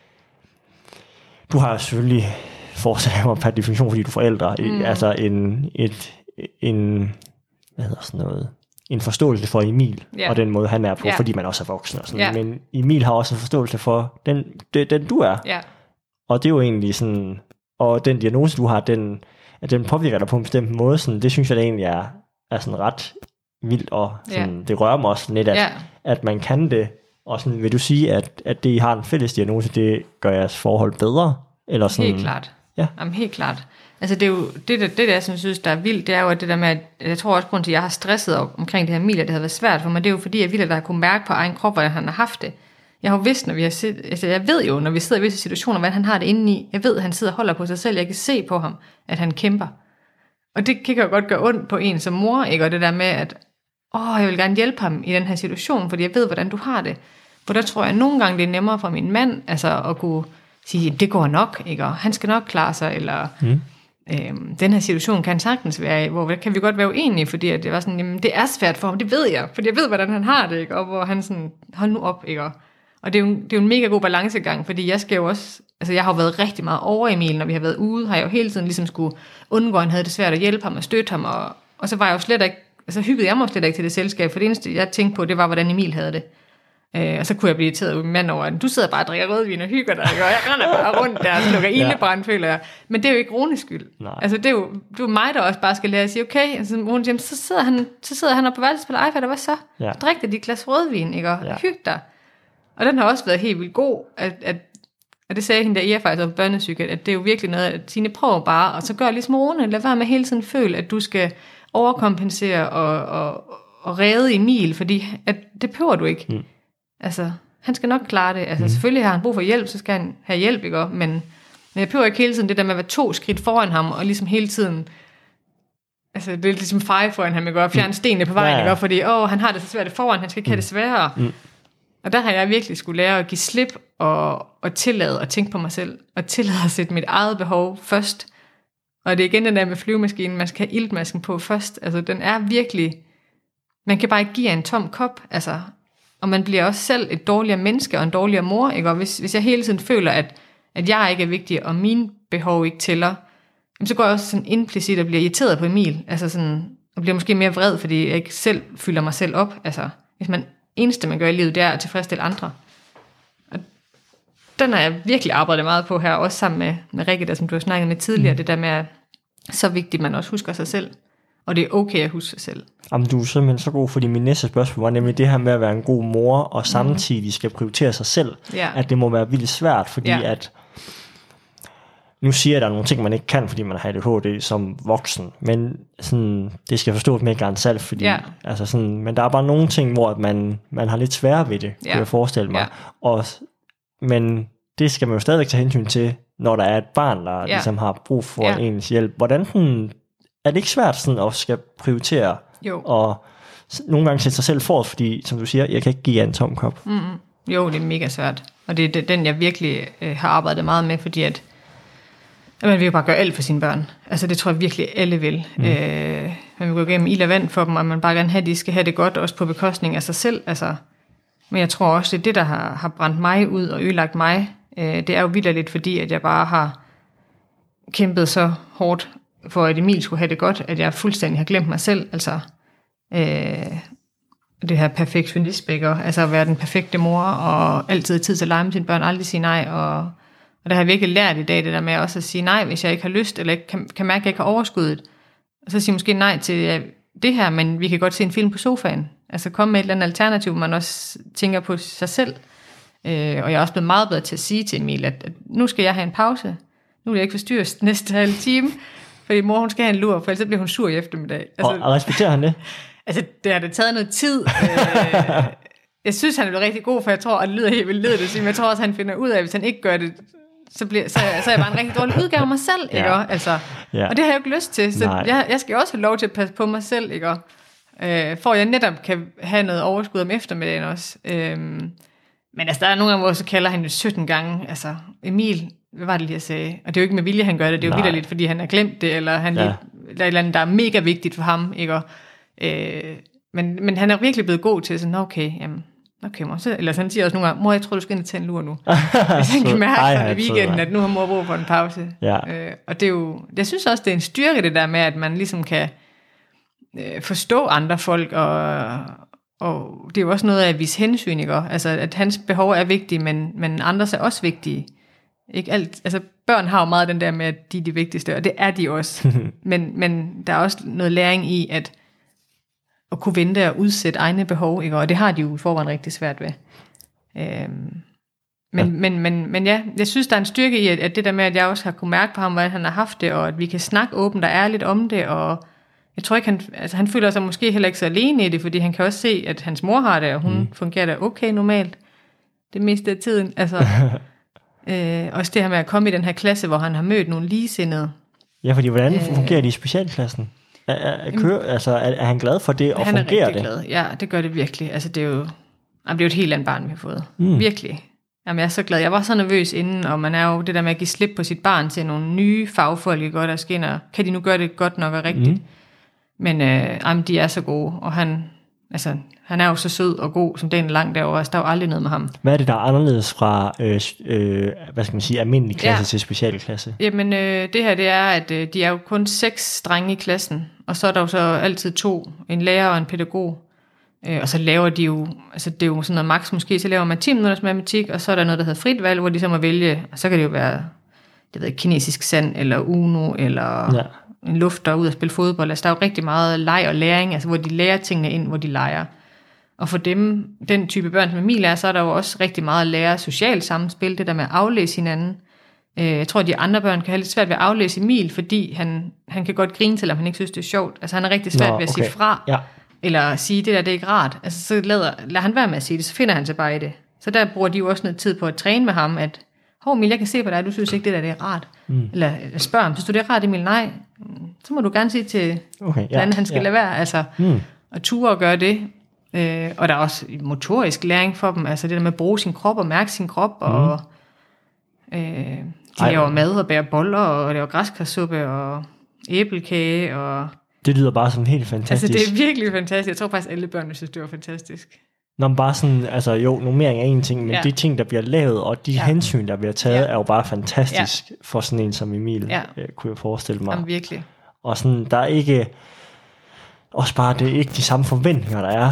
du har selvfølgelig forestillet mig per definition, fordi du er forældre, mm. altså en, et, en, hvad hedder sådan noget, en forståelse for Emil, yeah. og den måde, han er på, yeah. fordi man også er voksen og sådan. Yeah. Men Emil har også en forståelse for den, den, den du er. Yeah. Og det er jo egentlig sådan, og den diagnose, du har, den, at den påvirker dig på en bestemt måde, sådan, det synes jeg, det egentlig er, er sådan ret vildt, og sådan, yeah. det rører mig også lidt, at, yeah. at man kan det, og sådan, vil du sige, at, at det, I har en fælles diagnose, det gør jeres forhold bedre? Eller sådan, helt klart. Ja. Jamen, helt klart. Altså det er jo, det der, det der, som jeg synes, der er vildt, det er jo at det der med, at jeg tror også, grund til, at jeg har stresset omkring det her Emil, at det har været svært for mig, det er jo fordi, jeg ville, at jeg kunne mærke på egen krop, hvordan han har haft det. Jeg har jo vidst, når vi har set, altså jeg ved jo, når vi sidder i visse situationer, hvordan han har det indeni. Jeg ved, at han sidder og holder på sig selv. Jeg kan se på ham, at han kæmper. Og det kan jo godt gøre ondt på en som mor, ikke? Og det der med, at åh, jeg vil gerne hjælpe ham i den her situation, fordi jeg ved, hvordan du har det. For der tror jeg, at nogle gange det er nemmere for min mand, altså at kunne sige, det går nok, ikke? Og han skal nok klare sig, eller mm. øhm, den her situation kan sagtens være i, hvor kan vi godt være uenige, fordi at det var sådan, jamen det er svært for ham, det ved jeg, fordi jeg ved, hvordan han har det, ikke? Og hvor han sådan, hold nu op, ikke? Og det er, jo, det er jo en mega god balancegang, fordi jeg skal jo også, altså jeg har jo været rigtig meget over Emil, når vi har været ude, har jeg jo hele tiden ligesom skulle undgå, at han havde det svært at hjælpe ham og støtte ham, og, og så var jeg jo slet ikke, altså hyggede jeg mig slet ikke til det selskab, for det eneste, jeg tænkte på, det var, hvordan Emil havde det. Øh, og så kunne jeg blive irriteret ud med mand over, at du sidder bare og drikker rødvin og hygger dig, ikke? Og jeg render bare rundt der og slukker ildebrand, føler jeg. Men det er jo ikke Rones skyld. Nej. Altså det er, jo, det er jo mig, der også bare skal lære at sige, okay, altså, Rune, jamen, så, sidder han, så sidder han oppe på værelset og spiller iPad, og hvad så? Ja. Drik dig dit glas rødvin, ikke? Og ja. Hyg dig. Og den har også været helt vildt god, at, at, at det sagde hende der, I faktisk på børnesyke, at det er jo virkelig noget, at Tine prøver bare, og så gør ligesom Rune, lad være med hele tiden føle, at du skal overkompensere og, og, og redde Emil, fordi at det behøver du ikke. Mm. Altså, han skal nok klare det. Altså, mm. selvfølgelig har han brug for hjælp, så skal han have hjælp, ikke? Men, men jeg behøver ikke hele tiden det der med at være to skridt foran ham, og ligesom hele tiden, altså, det er ligesom feje foran ham, ikke? Og fjerne stenene på vejen, ikke? Fordi, åh, han har det så svært det foran, han skal ikke have det sværere. Mm. Og der har jeg virkelig skulle lære at give slip, og, og tillade at tænke på mig selv, og tillade at sætte mit eget behov først. Og det er igen den der med flyvemaskinen, man skal have iltmasken på først. Altså, den er virkelig, man kan bare ikke give en tom kop, altså. Og man bliver også selv et dårligere menneske og en dårligere mor, ikke? Og hvis, hvis jeg hele tiden føler, at, at jeg ikke er vigtig, og mine behov ikke tæller, så går jeg også sådan implicit og bliver irriteret på Emil. Altså sådan, og bliver måske mere vred, fordi jeg ikke selv fylder mig selv op. Altså, hvis man eneste, man gør i livet, det er at tilfredsstille andre. Og den har jeg virkelig arbejdet meget på her, også sammen med, med Rikke, der som du har snakket med tidligere, mm. det der med, at så vigtigt, man også husker sig selv. og det er okay at huske sig selv. Jamen, du er simpelthen så god, fordi min næste spørgsmål var nemlig det her med at være en god mor, og samtidig skal prioritere sig selv. Ja. At det må være vildt svært, fordi ja. at nu siger jeg, at der er nogle ting, man ikke kan, fordi man har A D H D som voksen, men sådan, det skal forstås med gansalt, fordi ja. altså sådan, men der er bare nogle ting, hvor man, man har lidt sværere ved det, ja. kunne jeg forestille mig. Ja. Og, men det skal man jo stadigvæk tage hensyn til, når der er et barn, der ja. ligesom har brug for ja. ens hjælp. Hvordan den, er det ikke svært sådan at skal prioritere jo. og nogle gange sætte sig selv for, fordi som du siger, jeg kan ikke give jer en tom kop. Mm-hmm. Jo, det er mega svært, og det er den, jeg virkelig øh, har arbejdet meget med, fordi at man vil jo bare gøre alt for sine børn. Altså det tror jeg virkelig alle vil. Mm. Øh, man vil gå igennem ild og vand for dem, og man bare gerne have, at de skal have det godt, også på bekostning af sig selv. Altså, men jeg tror også, det er det, der har, har brændt mig ud og ødelagt mig. Øh, det er jo vitterligt, fordi at jeg bare har kæmpet så hårdt for, at Emil skulle have det godt, at jeg fuldstændig har glemt mig selv. Altså øh, det her perfektionisme, ikke? Altså at være den perfekte mor, og altid tid til at lege med sine børn, aldrig sige nej, og Og der har jeg virkelig lært i dag, det der med også at sige nej, hvis jeg ikke har lyst, eller ikke kan, kan mærke, at jeg ikke har overskuddet. Og så sige måske nej til ja, det her, men vi kan godt se en film på sofaen. Altså komme med et eller andet alternativ, hvor man også tænker på sig selv. Øh, og jeg er også blevet meget bedre til at sige til Emil, at, at nu skal jeg have en pause. Nu vil jeg ikke forstyrres næste halve time, fordi mor hun skal have en lur, for ellers bliver hun sur i eftermiddag. Altså, og, og respekterer han det? Altså, det har det taget noget tid. øh, jeg synes, han er blevet rigtig god, for jeg tror, og det lyder helt vildt ledet, men jeg tror også, han finder ud af, at hvis han ikke gør det, så, bliver, så, så er jeg bare en rigtig dårlig udgave af mig selv, ikke? Ja. Altså, ja. Og det har jeg jo ikke lyst til, så jeg, jeg skal også have lov til at passe på mig selv, ikke? Øh, for jeg netop kan have noget overskud om eftermiddagen også. Øh, men altså, der er nogle gange, hvor så kalder han jo sytten gange, altså, Emil, hvad var det lige, jeg sagde? Og det er jo ikke med vilje, han gør det, det er jo vitterligt, fordi han har glemt det, eller han ja. lige, der er et eller andet, der er mega vigtigt for ham, ikke? Øh, men, men han er virkelig blevet god til sådan, okay, jamen, okay mor, så, eller så han siger også nogle gange, mor, jeg tror, du skal ind og tage en lur nu. Hvis han kan mærke ej, i weekenden, at nu har mor brug for en pause. Ja. Øh, og det er jo, jeg synes også, det er en styrke, det der med, at man ligesom kan øh, forstå andre folk, og, og det er jo også noget af at vise hensyn, ikke? Altså, at hans behov er vigtige, men, men andres er også vigtige. Ikke alt, altså børn har jo meget den der med, at de er de vigtigste, og det er de også. men, men der er også noget læring i, at at kunne vente og udsætte egne behov, ikke? Og det har de jo i forvejen rigtig svært ved. Øhm, men, ja. Men, men, men ja, jeg synes, der er en styrke i, at, at det der med, at jeg også har kunne mærke på ham, hvordan han har haft det, og at vi kan snakke åbent og ærligt om det, og jeg tror ikke, han, altså, han føler sig måske heller ikke så alene i det, fordi han kan også se, at hans mor har det, og hun mm. fungerer da okay normalt, det meste af tiden. Altså, øh, også det her med at komme i den her klasse, hvor han har mødt nogle ligesindede. Ja, fordi hvordan øh, fungerer de i specialklassen? Er, er, kører, altså, er, er han glad for det, og han fungerer det? Han er rigtig glad, ja, det gør det virkelig. Altså, det er jo, jamen, det er jo et helt andet barn, vi har fået. Mm. Virkelig. Jamen, jeg er så glad. Jeg var så nervøs inden, og man er jo det der med at give slip på sit barn til nogle nye fagfolk, ikke? Der skal ind, og kan de nu gøre det godt nok og rigtigt? Mm. Men øh, jamen, de er så gode, og han, altså, han er jo så sød og god, som dagen lang derovre. Altså, der er jo aldrig noget med ham. Hvad er det, der er anderledes fra, øh, øh, hvad skal man sige, almindelig klasse ja. til specialklasse? Jamen, øh, det her, det er, at øh, de er jo kun seks drenge i klassen, og så er der jo så altid to, en lærer og en pædagog. Øh, og så laver de jo, altså det er jo sådan noget maks måske, så laver man ti minutters matematik, og så er der noget, der hedder frit valg, hvor de så må vælge, og så kan det jo være, det ved, kinesisk sand, eller Uno, eller ja. en lufter ud og spille fodbold. Altså der er jo rigtig meget leg og læring, altså hvor de lærer tingene ind, hvor de leger. Og for dem, den type børn, som Emil er, så er der jo også rigtig meget at lære socialt samspil, det der med at aflæse hinanden. Jeg tror, at de andre børn kan have lidt svært ved at aflæse Emil, fordi han, han kan godt grine til, om han ikke synes, det er sjovt. Altså han er rigtig svært Nå, ved at okay. sige fra, ja. eller sige, det der, det er ikke rart. Altså så lader, lader han være med at sige det, så finder han sig bare i det. Så der bruger de jo også noget tid på at træne med ham, at, hov Emil, jeg kan se på dig, du synes ikke, det der, det er rart. Mm. Eller spørg ham, synes du, det er rart, Emil? Nej. Så må du gerne sige til, okay, ja, hvordan han skal ja. lade være. Altså, mm. og ture og gøre det. Øh, og der er også motorisk læring for dem, altså det der med at bruge sin krop og mærke sin krop, mm. og øh, de Ej, laver mad og bærer boller, og laver græskarsuppe og æblekage. Og det lyder bare som helt fantastisk. Altså det er virkelig fantastisk. Jeg tror faktisk, alle børn synes, det var fantastisk. Nå, men bare sådan, altså jo, nummering er en ting, men ja. de ting, der bliver lavet, og de ja. hensyn, der bliver taget, ja. er jo bare fantastisk ja. for sådan en som Emil, ja. øh, kunne jeg forestille mig. Jamen virkelig. Og sådan, der er ikke, også bare, det er ikke de samme forventninger, der er. Nej.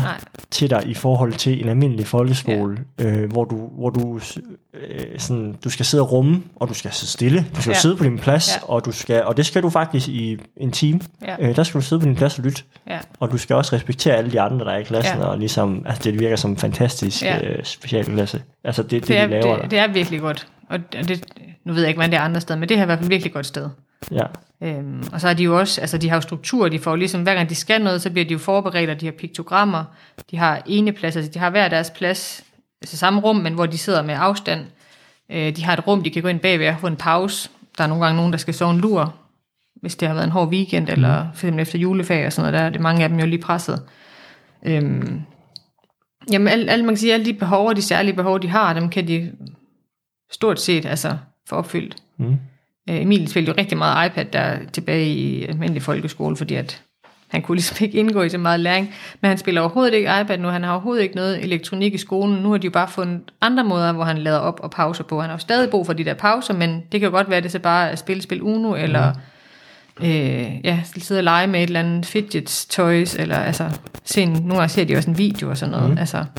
til dig i forhold til en almindelig folkeskole, ja. øh, hvor du, hvor du, øh, sådan, du skal sidde og rumme, og du skal sidde stille, du skal ja. sidde på din plads, ja. og, du skal, og det skal du faktisk i en time. Ja. Øh, der skal du sidde på din plads og lytte, ja. og du skal også respektere alle de andre, der er i klassen, ja. og ligesom, altså, det virker som en fantastisk ja. øh, specialklasse. Altså det, det, det, er, de laver det, det er virkelig godt, og det, nu ved jeg ikke, hvordan det er andre steder, men det her er i hvert fald virkelig godt sted. Ja. Øhm, og så har de jo også, altså de har jo strukturer, de får ligesom, hver gang de skal noget, så bliver de jo forberedt, og de har piktogrammer, de har enepladser, altså de har hver deres plads, altså samme rum, men hvor de sidder med afstand. Øh, de har et rum, de kan gå ind bagved og få en pause. Der er nogle gange nogen, der skal sove en lur, hvis det har været en hård weekend, eller for eksempel efter juleferie og sådan noget, der er det mange af dem jo lige presset. Øhm, jamen, alle, alle, man kan sige, alle de behov, de særlige behov, de har, dem kan de stort set altså få opfyldt. Mm. Emil spillede jo rigtig meget iPad der tilbage i almindelig folkeskole, fordi at han kunne ligesom ikke indgå i så meget læring, men han spiller overhovedet ikke iPad nu, han har overhovedet ikke noget elektronik i skolen, nu har de jo bare fundet andre måder, hvor han lader op og pauser på. Han har jo stadig brug for de der pauser, men det kan jo godt være, at det så bare er spil, spil Uno, eller mm. øh, ja, sidde og lege med et eller andet fidget toys, eller altså, se en, nogle gange ser de også en video og sådan noget, mm. altså,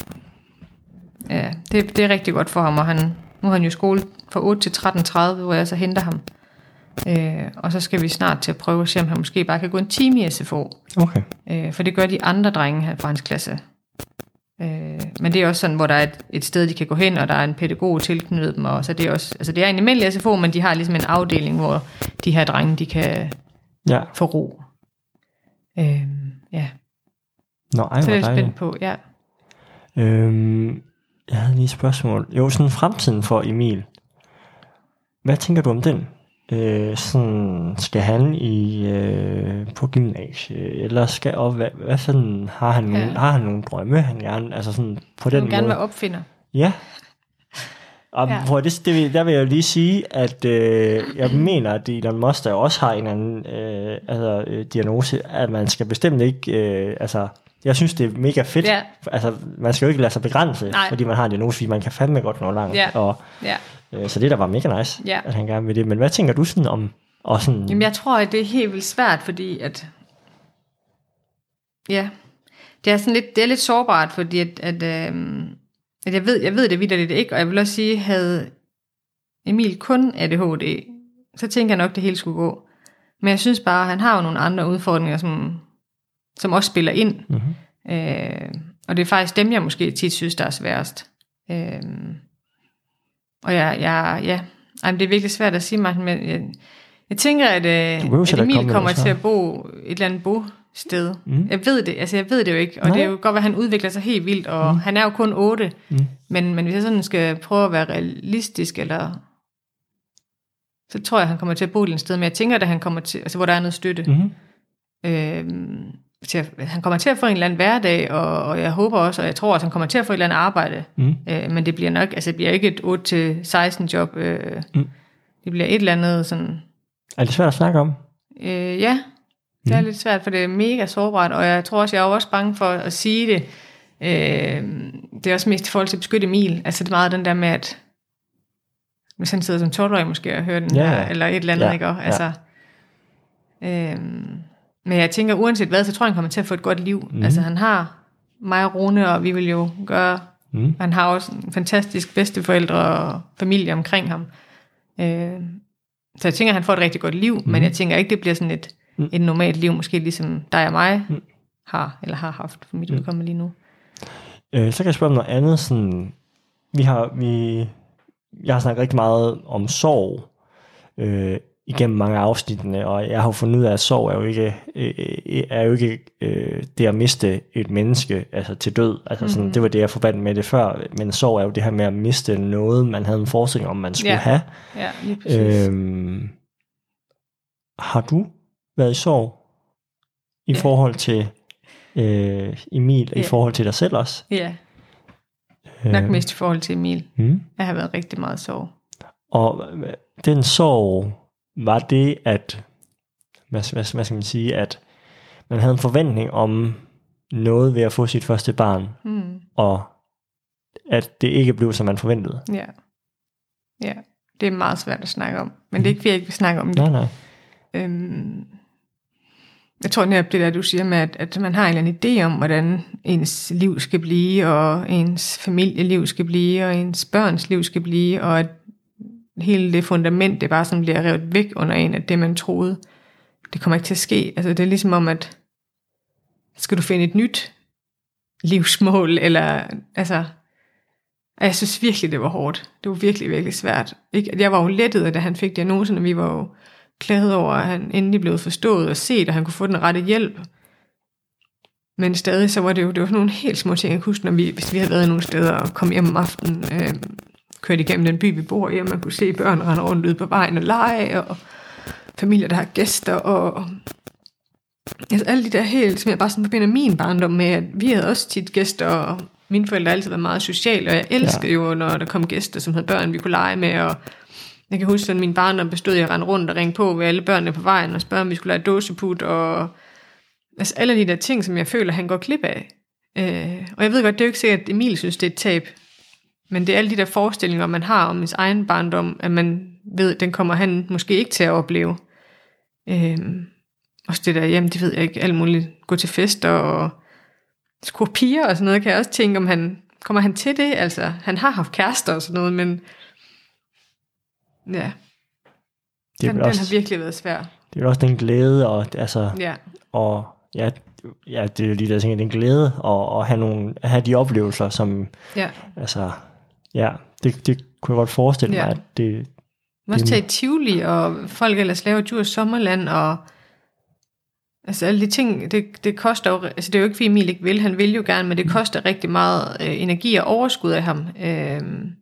ja, det, det er rigtig godt for ham, og han, nu har han jo skole fra otte til tretten tredive, hvor jeg så henter ham. Øh, og så skal vi snart til at prøve at se, om han måske bare kan gå en time i S F O. Okay. Øh, for det gør de andre drenge her fra hans klasse. Øh, men det er også sådan, hvor der er et, et sted, de kan gå hen, og der er en pædagog tilknyttet dem. Og så det er også, altså det er en almindelig S F O, men de har ligesom en afdeling, hvor de her drenge, de kan ja. få ro. Øh, ja. Nå, ej, så det er jeg spændt på, ja. Øhm, jeg havde lige et spørgsmål. Jo, sådan fremtiden for Emil. Hvad tænker du om den? Øh, sådan, skal han i øh, på gymnasie, eller skal op, hvad, hvad sådan, har han nogle, ja. har han nogle drømme, han gerne, altså sådan på den måde. Han gerne være opfinder. Ja. Og ja. På det, det, der vil jeg lige sige, at øh, jeg mener, at Elon Musk der også har en anden øh, altså, øh, diagnose, at man skal bestemt ikke, øh, altså, jeg synes, det er mega fedt. Ja. Altså, man skal jo ikke lade sig begrænse, Nej. fordi man har en diagnose, fordi man kan fandme godt nå langt. Ja. Og, ja. Øh, så det der var mega nice, ja. at han gerne vil det. Men hvad tænker du sådan om? Og sådan... Jamen, jeg tror, at det er helt vildt svært, fordi at... Ja, det er sådan lidt, det er lidt sårbart, fordi at, at, øh, at jeg ved, jeg ved det vitterligt ikke, og jeg vil også sige, havde Emil kun A D H D, så tænker jeg nok, det hele skulle gå. Men jeg synes bare, at han har jo nogle andre udfordringer, som... som også spiller ind. Mm-hmm. Øh, og det er faktisk dem, jeg måske tit synes, der er sværest. Øh, og jeg, jeg, ja, Ej, det er virkelig svært at sige, Martin, men jeg, jeg tænker, at, øh, at Emil kommer til at bo et eller andet bosted. Mm. Jeg ved det, altså jeg ved det jo ikke, og Nej. det er jo godt, at han udvikler sig helt vildt, og mm. han er jo kun otte, mm. men, men hvis jeg sådan skal prøve at være realistisk, eller så tror jeg, at han kommer til at bo et eller andet sted, men jeg tænker, at han kommer til, altså hvor der er noget støtte. Mm. Øh, til at, han kommer til at få en eller anden hverdag, og, og jeg håber også, og jeg tror også, han kommer til at få et eller andet arbejde, mm. øh, men det bliver nok, altså det bliver ikke et otte til seksten job, øh, mm. det bliver et eller andet sådan... Er det svært at snakke om? Øh, ja, det er mm. lidt svært, for det er mega sårbart, og jeg tror også, jeg er også bange for at sige det. Øh, det er også mest i forhold til at beskytte Emil, altså det er meget den der med, at hvis han sidder som tolv-årig måske og hører den yeah. her, eller et eller andet, yeah. ikke? Og, altså, yeah. øh, men jeg tænker, uanset hvad, så tror jeg, han kommer til at få et godt liv. Mm. Altså han har mig og Rune, og vi vil jo gøre, mm. han har også en fantastisk bedsteforældre og familie omkring ham. Øh, så jeg tænker, han får et rigtig godt liv, mm. men jeg tænker ikke, det bliver sådan et, mm. et normalt liv, måske ligesom dig og mig mm. har, eller har haft for mit udkommende lige nu. Øh, så kan jeg spørge om noget andet. Sådan, vi har, vi, jeg har snakket rigtig meget om sorg, øh, igennem mange afsnittene, og jeg har fundet ud af, at sorg er jo ikke, øh, er jo ikke øh, det at miste et menneske altså til død. Altså sådan, mm-hmm. det var det, jeg forbandt med det før, men sorg er jo det her med at miste noget, man havde en forestilling om, man skulle ja. have. Ja, lige præcis. Øhm, har du været i sorg i ja. forhold til øh, Emil, ja. i forhold til dig selv også? Ja, nok øh, mest i forhold til Emil. Mm. Jeg har været rigtig meget sorg. Og den sorg, var det, at hvad, hvad, hvad skal man sige, at man havde en forventning om noget ved at få sit første barn, mm. og at det ikke blev, som man forventede. Ja, ja, det er meget svært at snakke om, men mm. det er ikke, fordi jeg ikke vil snakke om det. Nej, nej. Øhm, Jeg tror netop det der, du siger med, at, at man har en eller anden idé om, hvordan ens liv skal blive, og ens familieliv skal blive, og ens børns liv skal blive, og at hele det fundament, det bare sådan bliver revet væk under en, at det man troede, det kommer ikke til at ske. Altså det er ligesom om, at skal du finde et nyt livsmål, eller altså, jeg synes virkelig, det var hårdt. Det var virkelig, virkelig svært. Jeg var jo lettet, da han fik diagnosen, og vi var jo glade over, at han endelig blev forstået og set, og han kunne få den rette hjælp. Men stadig, så var det jo, det var nogle helt små ting, jeg kunne huske, når vi, hvis vi havde været nogle steder og kom hjem om aftenen, øh, kørte igennem den by, vi bor i, og man kunne se børn rende rundt ude på vejen og lege, og familier, der har gæster, og altså, alle de der helt, som jeg bare sådan forbinder min barndom med, at vi havde også tit gæster, og mine forældre har altid været meget sociale, og jeg elskede ja. jo, når der kom gæster, som havde børn, vi kunne lege med, og jeg kan huske, at min barndom bestod i at rende rundt og ringe på ved alle børnene på vejen, og spørge, om vi skulle lege dåseput, og altså alle de der ting, som jeg føler, han går klip af. Øh, og jeg ved godt, det er jo ikke sikkert, at Emil synes, det er et tab, men det er alle de der forestillinger, man har om ens egen barndom, at man ved, at den kommer han måske ikke til at opleve. Øh, også det der, jamen det ved jeg ikke, alt muligt, gå til fester og score piger og sådan noget, kan jeg også tænke, om han, kommer han til det? Altså, han har haft kærester og sådan noget, men ja, den, den også, har virkelig været svær. Det er også den glæde, og altså, ja. og ja, ja, det er jo lige der ting, den glæde, og, og have, nogle, have de oplevelser, som, ja. altså, ja, det, det kunne jeg godt forestille ja. mig, at det... Man også tage i Tivoli, og folk ellers laver Djurs Sommerland, og altså alle de ting, det, det koster jo, altså det er jo ikke, fordi Emil ikke vil, han vil jo gerne, men det koster rigtig meget øh, energi og overskud af ham. Øh,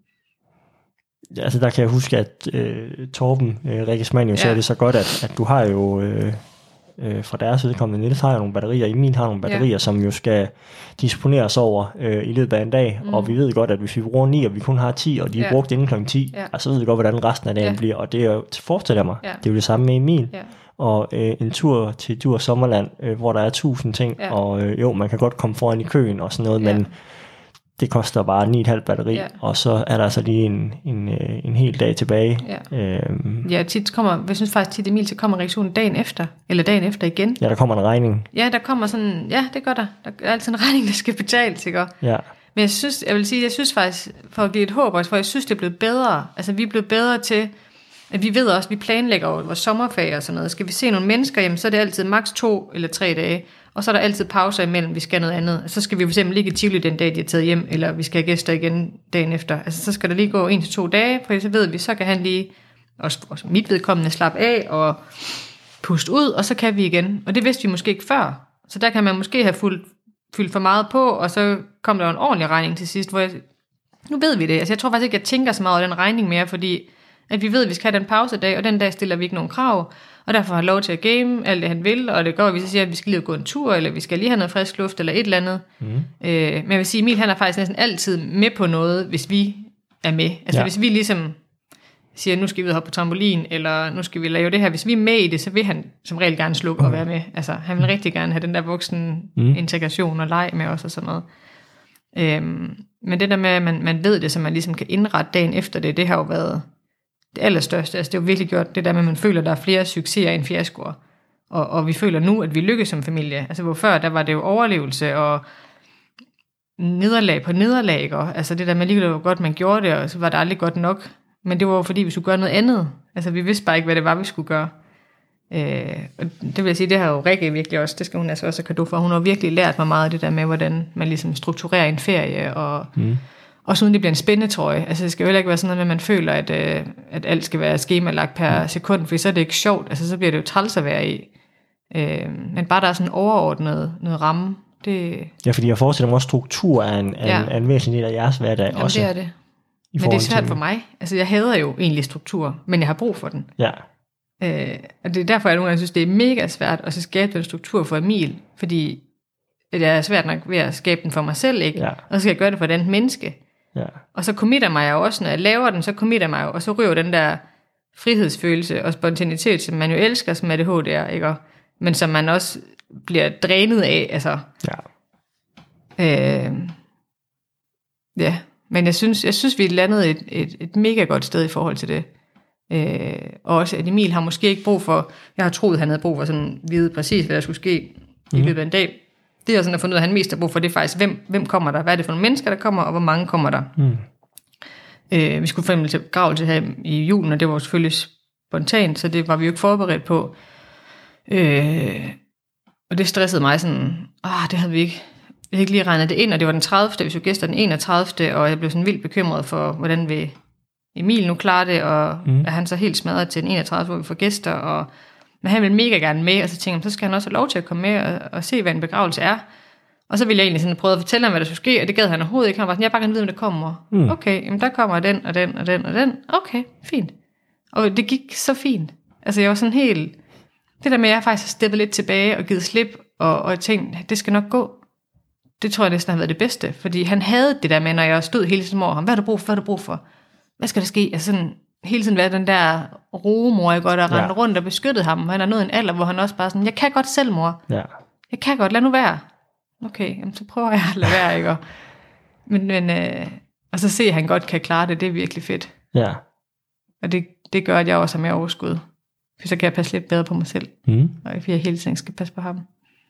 Ja, altså der kan jeg huske, at øh, Torben, øh, Rikkesmann jo ja. sagde det så godt, at, at du har jo øh, øh, fra deres udkommende, Niels har jo nogle batterier, Emil har nogle batterier, ja. som jo skal disponeres over øh, i løbet af en dag, mm. og vi ved godt, at hvis vi bruger ni, og vi kun har ti, og de er ja. brugt inden klokken ti, ja. så ved vi godt, hvordan resten af dagen ja. bliver, og det er jo, forestiller mig, ja. det er jo det samme med Emil, ja. og øh, en tur til Djurs Sommerland, øh, hvor der er tusind ting, ja. og øh, jo, man kan godt komme foran i køen og sådan noget, ja. men det koster bare ni komma fem batteri, ja. og så er der altså lige en, en, en hel dag tilbage. Ja, øhm. ja tit kommer, jeg synes faktisk tit Emil, så kommer reaktionen dagen efter, eller dagen efter igen. Ja, der kommer en regning. Ja, der kommer sådan, ja, det gør der. Der er altid en regning, der skal betales, ikke? Ja. Men jeg synes, jeg vil sige, jeg synes faktisk, for at give et håb også, for jeg synes, det er blevet bedre. Altså, vi er blevet bedre til, at vi ved også, vi planlægger over vores sommerferie og sådan noget. Skal vi se nogle mennesker, jamen, så er det altid maks to eller tre dage. Og så er der altid pauser imellem, vi skal noget andet. Så skal vi for eksempel ligge i Tivoli den dag, de er taget hjem, eller vi skal have gæster igen dagen efter. Altså så skal der lige gå en til to dage, for så ved vi, så kan han lige, også, også mit vedkommende, slappe af og puste ud, og så kan vi igen. Og det vidste vi måske ikke før. Så der kan man måske have fyldt, fyldt for meget på, og så kom der en ordentlig regning til sidst, hvor jeg, nu ved vi det. Altså jeg tror faktisk ikke, jeg tænker så meget over den regning mere, fordi at vi ved, at vi skal have den pausedag, og den dag stiller vi ikke nogen krav, og derfor har han lov til at game alt det, han vil, og det går, at vi så siger, at vi skal lige gå en tur, eller vi skal lige have noget frisk luft, eller et eller andet. Mm. Øh, men jeg vil sige, Emil, han er faktisk næsten altid med på noget, hvis vi er med. Altså ja. hvis vi ligesom siger, nu skal vi hoppe på trampolin, eller nu skal vi lave det her. Hvis vi er med i det, så vil han som regel gerne slukke mm. og være med. Altså han vil rigtig gerne have den der voksen mm. integration og leg med os og sådan noget. Øhm, men det der med, at man, man ved det, så man ligesom kan indrette dagen efter det, det har jo været det allerstørste. Altså det har jo virkelig gjort det der med, at man føler, at der er flere succeser end fiaskoer. Og, og vi føler nu, at vi lykkes som familie. Altså hvor før, der var det jo overlevelse og nederlag på nederlag. Ikke? Altså det der med lige, hvor godt man gjorde det, og så var det aldrig godt nok. Men det var jo fordi, vi skulle gøre noget andet. Altså vi vidste bare ikke, hvad det var, vi skulle gøre. Øh, og det vil jeg sige, det har jo Rikke virkelig også, det skal hun altså også have cadeau for. Hun har virkelig lært mig meget af det der med, hvordan man ligesom strukturerer en ferie, og mm. også uden det bliver en spændetrøje. Altså det skal jo heller ikke være sådan noget med, at man føler, at, øh, at alt skal være skemalagt per mm. sekund, for så er det ikke sjovt. Altså så bliver det jo træls at være i. Øh, men bare der er sådan overordnet noget ramme. Det... Ja, fordi jeg forestiller mig også, struktur er en, ja. en, en væsentlig del af jeres hverdag. Jamen, også. det er det. Men det er svært for mig. Altså jeg hader jo egentlig struktur, men jeg har brug for den. Ja. Øh, og det er derfor, jeg nogle gange synes, det er mega svært at så skabe den struktur for Emil, fordi det er svært nok ved at skabe den for mig selv, ikke? Ja. Og så skal jeg gøre det for et andet menneske. Ja. Og så committer mig jo også, når jeg laver den, så committer mig jo, og så ryger den der frihedsfølelse og spontanitet, som man jo elsker som A D H D'er, ikke? Men som man også bliver drænet af, altså. Ja. Øh, ja. Men jeg synes, jeg synes vi er landet et, et, et mega godt sted i forhold til det. Øh, og også, at Emil har måske ikke brug for, jeg har troet, han havde brug for sådan at vide præcis, hvad der skulle ske mm. i løbet af en dag. Det er sådan at finde ud af, at han mest har brug for, det er faktisk, hvem, hvem kommer der? Hvad er det for nogle mennesker, der kommer, og hvor mange kommer der? Mm. Øh, vi skulle for eksempel til begravelse her i julen, og det var selvfølgelig spontant, så det var vi jo ikke forberedt på. Øh, og det stressede mig sådan, ah, det havde vi ikke, jeg havde ikke lige regnet det ind, og det var den tredivte, vi så gæster den enogtredivte, og jeg blev sådan vildt bekymret for, hvordan vi Emil nu klarer det, og mm. er han så helt smadret til den enogtredivte, hvor vi får gæster, og men han vil mega gerne med, og så tænkte jeg, så skal han også have lov til at komme med og, og se, hvad en begravelse er. Og så ville jeg egentlig sådan prøve at fortælle ham, hvad der skulle ske, og det gad han overhovedet ikke. Han var sådan, jeg bare kan vide, om det kommer. Mm. Okay, jamen der kommer den, og den, og den, og den. Okay, fint. Og det gik så fint. Altså jeg var sådan helt, det der med, at jeg faktisk har steppet lidt tilbage og givet slip, og, og tænkt, det skal nok gå. Det tror jeg næsten har været det bedste, fordi han havde det der med, når jeg stod hele tiden over ham, hvad har du brug for, hvad har du brug for? Hvad skal der ske? Altså sådan, hele tiden været den der roemor, jeg godt, der rendte ja. rundt og beskyttede ham. Han er nået en alder, hvor han også bare sådan, jeg kan godt selv, mor. Ja. Jeg kan godt, lad nu være. Okay, jamen, så prøver jeg at lade være, ikke? Men, men øh, og så se, at han godt kan klare det, det er virkelig fedt. Ja. Og det, det gør, at jeg også har mere overskud. For så kan jeg passe lidt bedre på mig selv. Mm. Og fordi jeg hele tiden skal passe på ham.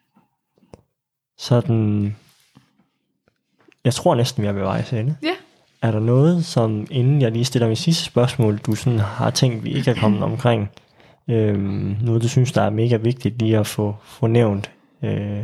Sådan, jeg tror næsten, vi er ved vejs ende. Ja. Er der noget, som inden jeg lige stiller mit sidste spørgsmål, du sådan har tænkt, vi ikke er kommet omkring? Øhm, noget, du synes, der er mega vigtigt lige at få, få nævnt? Øh,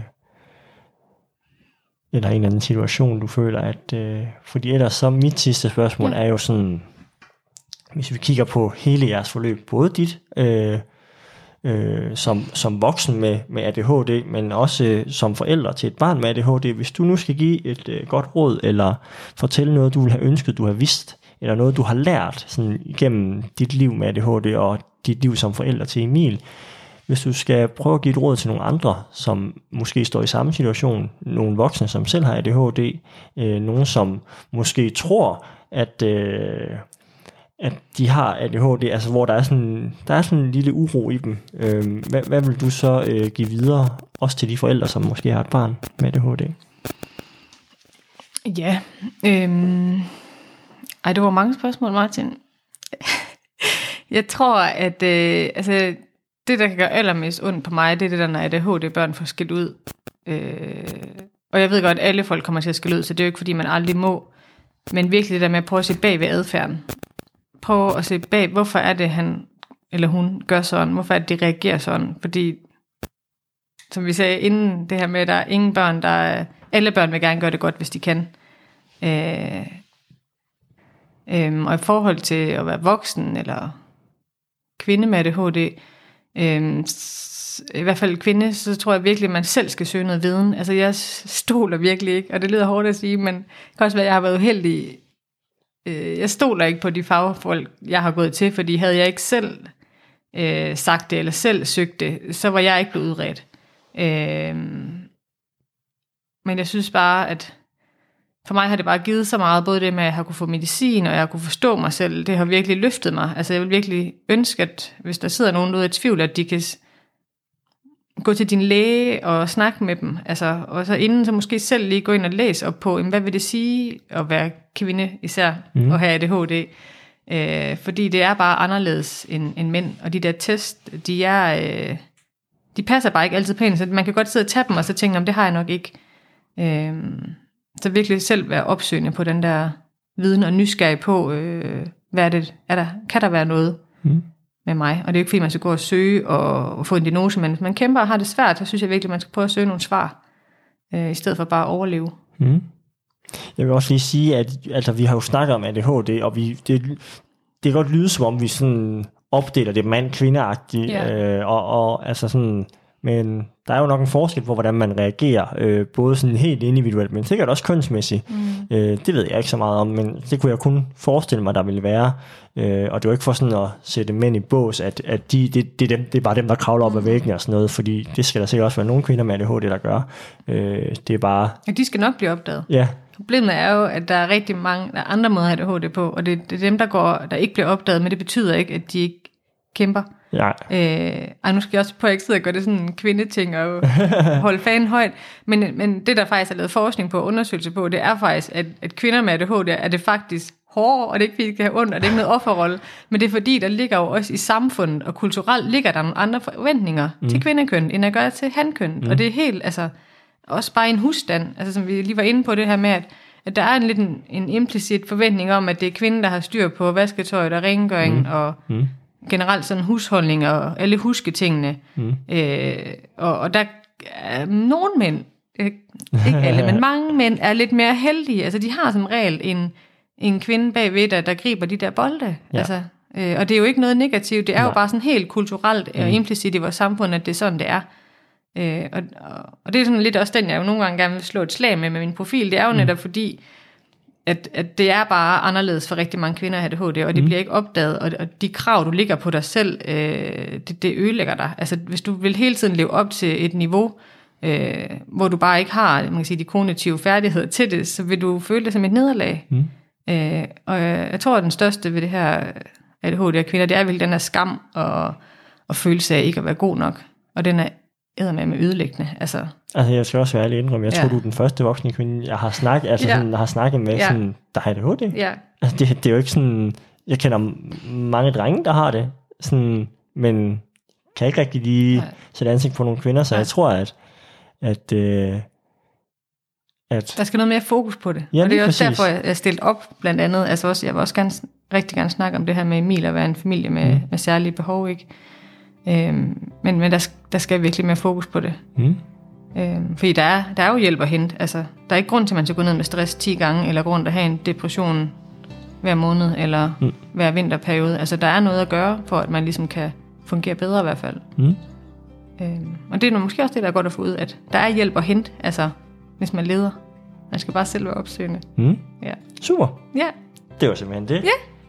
eller en eller anden situation, du føler, at... Øh, fordi ellers så mit sidste spørgsmål ja. er jo sådan, hvis vi kigger på hele jeres forløb, både dit øh, øh, som, som voksen med, med A D H D, men også øh, som forældre til et barn med A D H D. Hvis du nu skal give et øh, godt råd, eller fortælle noget, du ville have ønsket, du har vidst, eller noget, du har lært sådan, igennem dit liv med A D H D, og dit liv som forælder til Emil. Hvis du skal prøve at give et råd til nogle andre, som måske står i samme situation, nogle voksne, som selv har A D H D, øh, nogen, som måske tror, at... Øh, at de har A D H D, altså hvor der er sådan, der er sådan en lille uro i dem. Øh, hvad, hvad vil du så øh, give videre, også til de forældre, som måske har et barn med A D H D? Ja, øhm, ej, det var mange spørgsmål, Martin. Jeg tror, at øh, altså, det, der kan gøre allermest ondt på mig, det er det der, når A D H D-børn får skilt ud. Øh, og jeg ved godt, at alle folk kommer til at skille ud, så det er jo ikke, fordi man aldrig må. Men virkelig det der med at prøve at se bag ved adfærden. Prøve at se bag, hvorfor er det, han eller hun gør sådan? Hvorfor er det, de reagerer sådan? Fordi, som vi sagde inden, det her med, at der er ingen børn, der er, alle børn vil gerne gøre det godt, hvis de kan. Øh, øh, og i forhold til at være voksen, eller kvinde med A D H D, øh, i hvert fald kvinde, så tror jeg virkelig, at man selv skal søge noget viden. Altså, jeg stoler virkelig ikke, og det lyder hårdt at sige, men det kan også være, at jeg har været uheldig. Jeg stoler ikke på de fagfolk, jeg har gået til, fordi havde jeg ikke selv øh, sagt det, eller selv søgt det, så var jeg ikke blevet udredt. Øh, men jeg synes bare, at for mig har det bare givet så meget, både det med, at jeg har kunne få medicin, og jeg har kunne forstå mig selv, det har virkelig løftet mig. Altså jeg vil virkelig ønske, at hvis der sidder nogen ude i tvivl, at de kan gå til din læge og snakke med dem, altså, og så inden så måske selv lige gå ind og læse op på, jamen, hvad vil det sige at være kvinde især, mm. og have A D H D, øh, fordi det er bare anderledes end, end mænd, og de der test, de er, øh, de passer bare ikke altid pænt, så man kan godt sidde og tage dem, og så tænke, det har jeg nok ikke. Øh, så virkelig selv være opsøgende på den der viden, og nysgerrig på, øh, hvad er det, er der, kan der være noget, mm. med mig, og det er jo ikke fordi, man skal gå og søge og, og få en diagnose, men hvis man kæmper og har det svært, så synes jeg virkelig, man skal prøve at søge nogle svar, øh, i stedet for bare at overleve. Mm. Jeg vil også lige sige, at altså, vi har jo snakket om A D H D, og vi, det, det kan godt lyde, som om vi sådan opdeler det mand-kvinde-agtigt, ja. øh, og, og altså sådan, men der er jo nok en forskel på, hvordan man reagerer, øh, både sådan helt individuelt, men sikkert også kønsmæssigt. Mm. Øh, det ved jeg ikke så meget om, men det kunne jeg kun forestille mig, der ville være. Øh, og det er jo ikke for sådan at sætte mænd i bås, at, at de, det, det, er dem, det er bare dem, der kravler op ad væggen og sådan noget, fordi det skal der sikkert også være nogle kvinder med A D H D, der gør. Øh, det er bare... Ja, de skal nok blive opdaget. Ja. Problemet er jo, at der er rigtig mange der er andre måder at have A D H D på, og det, det er dem, der, går, der ikke bliver opdaget, men det betyder ikke, at de ikke kæmper. Ja. Øh, ej, nu skal jeg også på, at jeg ikke sidde og gøre det sådan en kvindeting og holde fanen højt, men, men det der faktisk er lavet forskning på, undersøgelse på, det er faktisk, at, at kvinder med A D H D er det faktisk hårdere, og det er ikke fordi, det kan have ondt, og det er ikke noget offerrolle, men det er fordi, der ligger jo også i samfundet, og kulturelt ligger der nogle andre forventninger mm. til kvindekøn, end at gøre til hankøn, mm. og det er helt, altså, også bare en husstand, altså som vi lige var inde på det her med, at, at der er en lidt en, en implicit forventning om, at det er kvinden, der har styr på vasketøjet og rengøring, mm. og mm. generelt sådan husholdning, og alle husketingene, mm. øh, og, og der er nogle mænd, ikke alle, men mange mænd er lidt mere heldige, altså de har som regel en en kvinde bagved, der, der griber de der bolde. Ja. Altså, øh, og det er jo ikke noget negativt, det er Nej. jo bare sådan helt kulturelt og mm. implicit i vores samfund, at det er sådan, det er. Øh, og, og det er sådan lidt også den, jeg jo nogle gange gerne vil slå et slag med med min profil. Det er jo mm. netop fordi, at, at det er bare anderledes for rigtig mange kvinder at have A D H D, og det mm. bliver ikke opdaget, og, og de krav, du ligger på dig selv, øh, det, det ødelægger dig. Altså, hvis du vil hele tiden leve op til et niveau, øh, hvor du bare ikke har, man kan sige, de kognitive færdigheder til det, så vil du føle det som et nederlag. Mm. Øh, og jeg, jeg tror, at den største ved det her A D H D og kvinder, det er vel den her skam og, og følelse af ikke at være god nok. Og den er eddermame med ødelæggende. Altså, altså jeg skal også være ærlig indrømme, jeg ja. tror, du er den første voksne kvinde, jeg har snakket, altså ja. sådan, jeg har snakket med, ja. sådan, der har A D H D. Ja. Altså det, det er jo ikke sådan, jeg kender mange drenge, der har det, sådan, men kan ikke rigtig lige ja. sætte ansigt på nogle kvinder, så ja. jeg tror, at, at øh, At, der skal noget mere fokus på det, ja, og det er også præcis. derfor, jeg er stillet op, blandt andet, altså også, jeg vil også gerne, rigtig gerne snakke om det her med Emil, at være en familie med, mm. med særlige behov, ikke? Øhm, men men der, der skal virkelig mere fokus på det. Mm. Øhm, fordi der er, der er jo hjælp at hente, altså, der er ikke grund til, at man skal gå ned med stress ti gange, eller grund til at have en depression hver måned, eller mm. hver vinterperiode, altså der er noget at gøre, for at man ligesom kan fungere bedre i hvert fald. Mm. Øhm, og det er måske også det, der er godt at få ud, at der er hjælp at hente, altså, hvis man leder. Man skal bare selv være opsøgende. Mm. Ja. Super. Ja. Det var simpelthen det. Ja.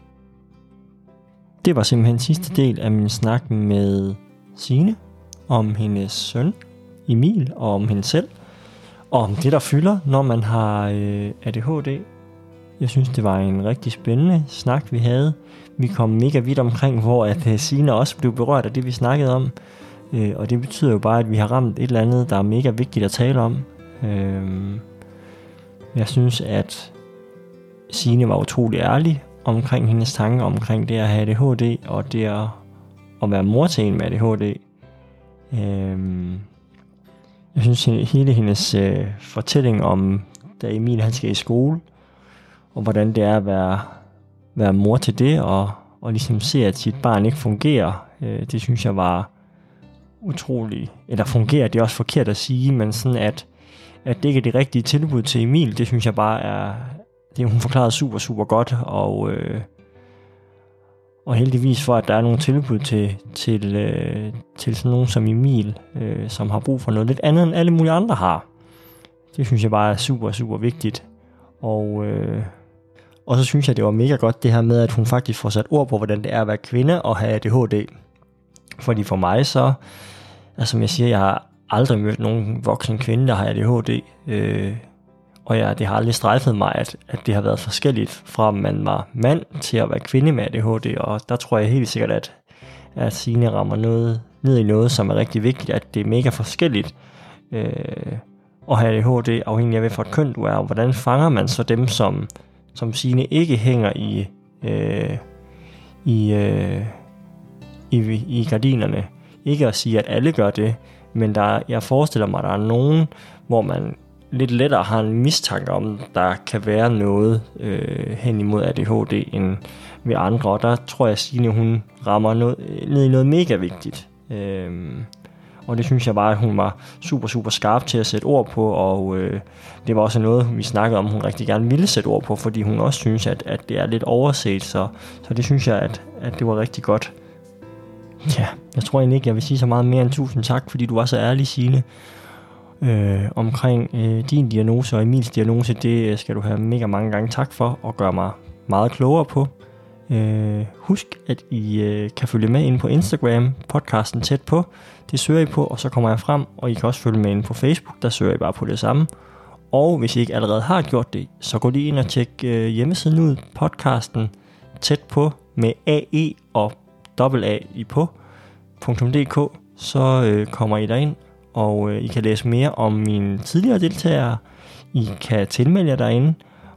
Det var simpelthen sidste del af min snak med Signe om hendes søn Emil og om hende selv. Og om det, der fylder, når man har øh, A D H D. Jeg synes, det var en rigtig spændende snak, vi havde. Vi kom mega vidt omkring, hvor at øh, Signe også blev berørt af det, vi snakkede om. Øh, og det betyder jo bare, at vi har ramt et eller andet, der er mega vigtigt at tale om. Øh, Jeg synes, at Signe var utrolig ærlig omkring hendes tanker omkring det at have A D H D og det at, at være mor til en med A D H D. Øhm, jeg synes, at hele hendes øh, fortælling om, da Emil han skal i skole, og hvordan det er at være, være mor til det, og, og ligesom se, at sit barn ikke fungerer, øh, det synes jeg var utrolig, eller fungerer, det er også forkert at sige, men sådan at at det ikke er det rigtige tilbud til Emil, det synes jeg bare er, det hun forklaret super, super godt, og, øh, og heldigvis for, at der er nogle tilbud til, til, øh, til sådan nogen som Emil, øh, som har brug for noget lidt andet, end alle mulige andre har. Det synes jeg bare er super, super vigtigt. Og, øh, og så synes jeg, det var mega godt det her med, at hun faktisk får sat ord på, hvordan det er at være kvinde og have A D H D. Fordi for mig så, altså som jeg siger, jeg har aldrig mødt nogen voksen kvinde, der har A D H D, øh, og ja, det har aldrig strejfet mig, at, at det har været forskelligt fra, at man var mand til at være kvinde med A D H D, og der tror jeg helt sikkert, at, at Signe rammer noget, ned i noget, som er rigtig vigtigt, at det er mega forskelligt øh, at have A D H D, afhængig af, hvad for et køn du er, og hvordan fanger man så dem, som, som Signe ikke hænger i, øh, i, øh, i, i gardinerne. Ikke at sige, at alle gør det, men der, jeg forestiller mig, at der er nogen, hvor man lidt lettere har en mistanke om, der kan være noget øh, hen imod A D H D end ved andre. Og der tror jeg, at Signe, hun rammer noget, ned i noget mega vigtigt. Øhm, og det synes jeg bare, at hun var super, super skarp til at sætte ord på. Og øh, det var også noget, vi snakkede om, hun rigtig gerne ville sætte ord på, fordi hun også synes, at, at det er lidt overset. Så, så det synes jeg, at, at det var rigtig godt. Ja, jeg tror egentlig ikke, jeg vil sige så meget mere end tusind tak, fordi du var så ærlig, Signe, øh, omkring øh, din diagnose og Emils diagnose. Det skal du have mega mange gange tak for, og gøre mig meget klogere på. Øh, husk, at I øh, kan følge med inde på Instagram, podcasten Tæt På. Det søger I på, og så kommer jeg frem, og I kan også følge med inde på Facebook, der søger I bare på det samme. Og hvis I ikke allerede har gjort det, så gå lige ind og tjek øh, hjemmesiden ud, podcasten Tæt På med A E og dobbelt A i på punktum d k, så øh, kommer I derind, og øh, I kan læse mere om mine tidligere deltagere. I kan tilmelde jer derinde,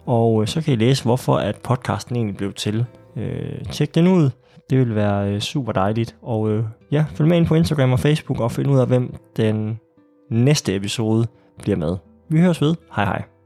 Og øh, så kan I læse, hvorfor at podcasten egentlig blev til. Øh, tjek den ud. Det vil være øh, super dejligt. Og øh, ja, følg med ind på Instagram og Facebook og find ud af, hvem den næste episode bliver med. Vi høres ved. Hej hej.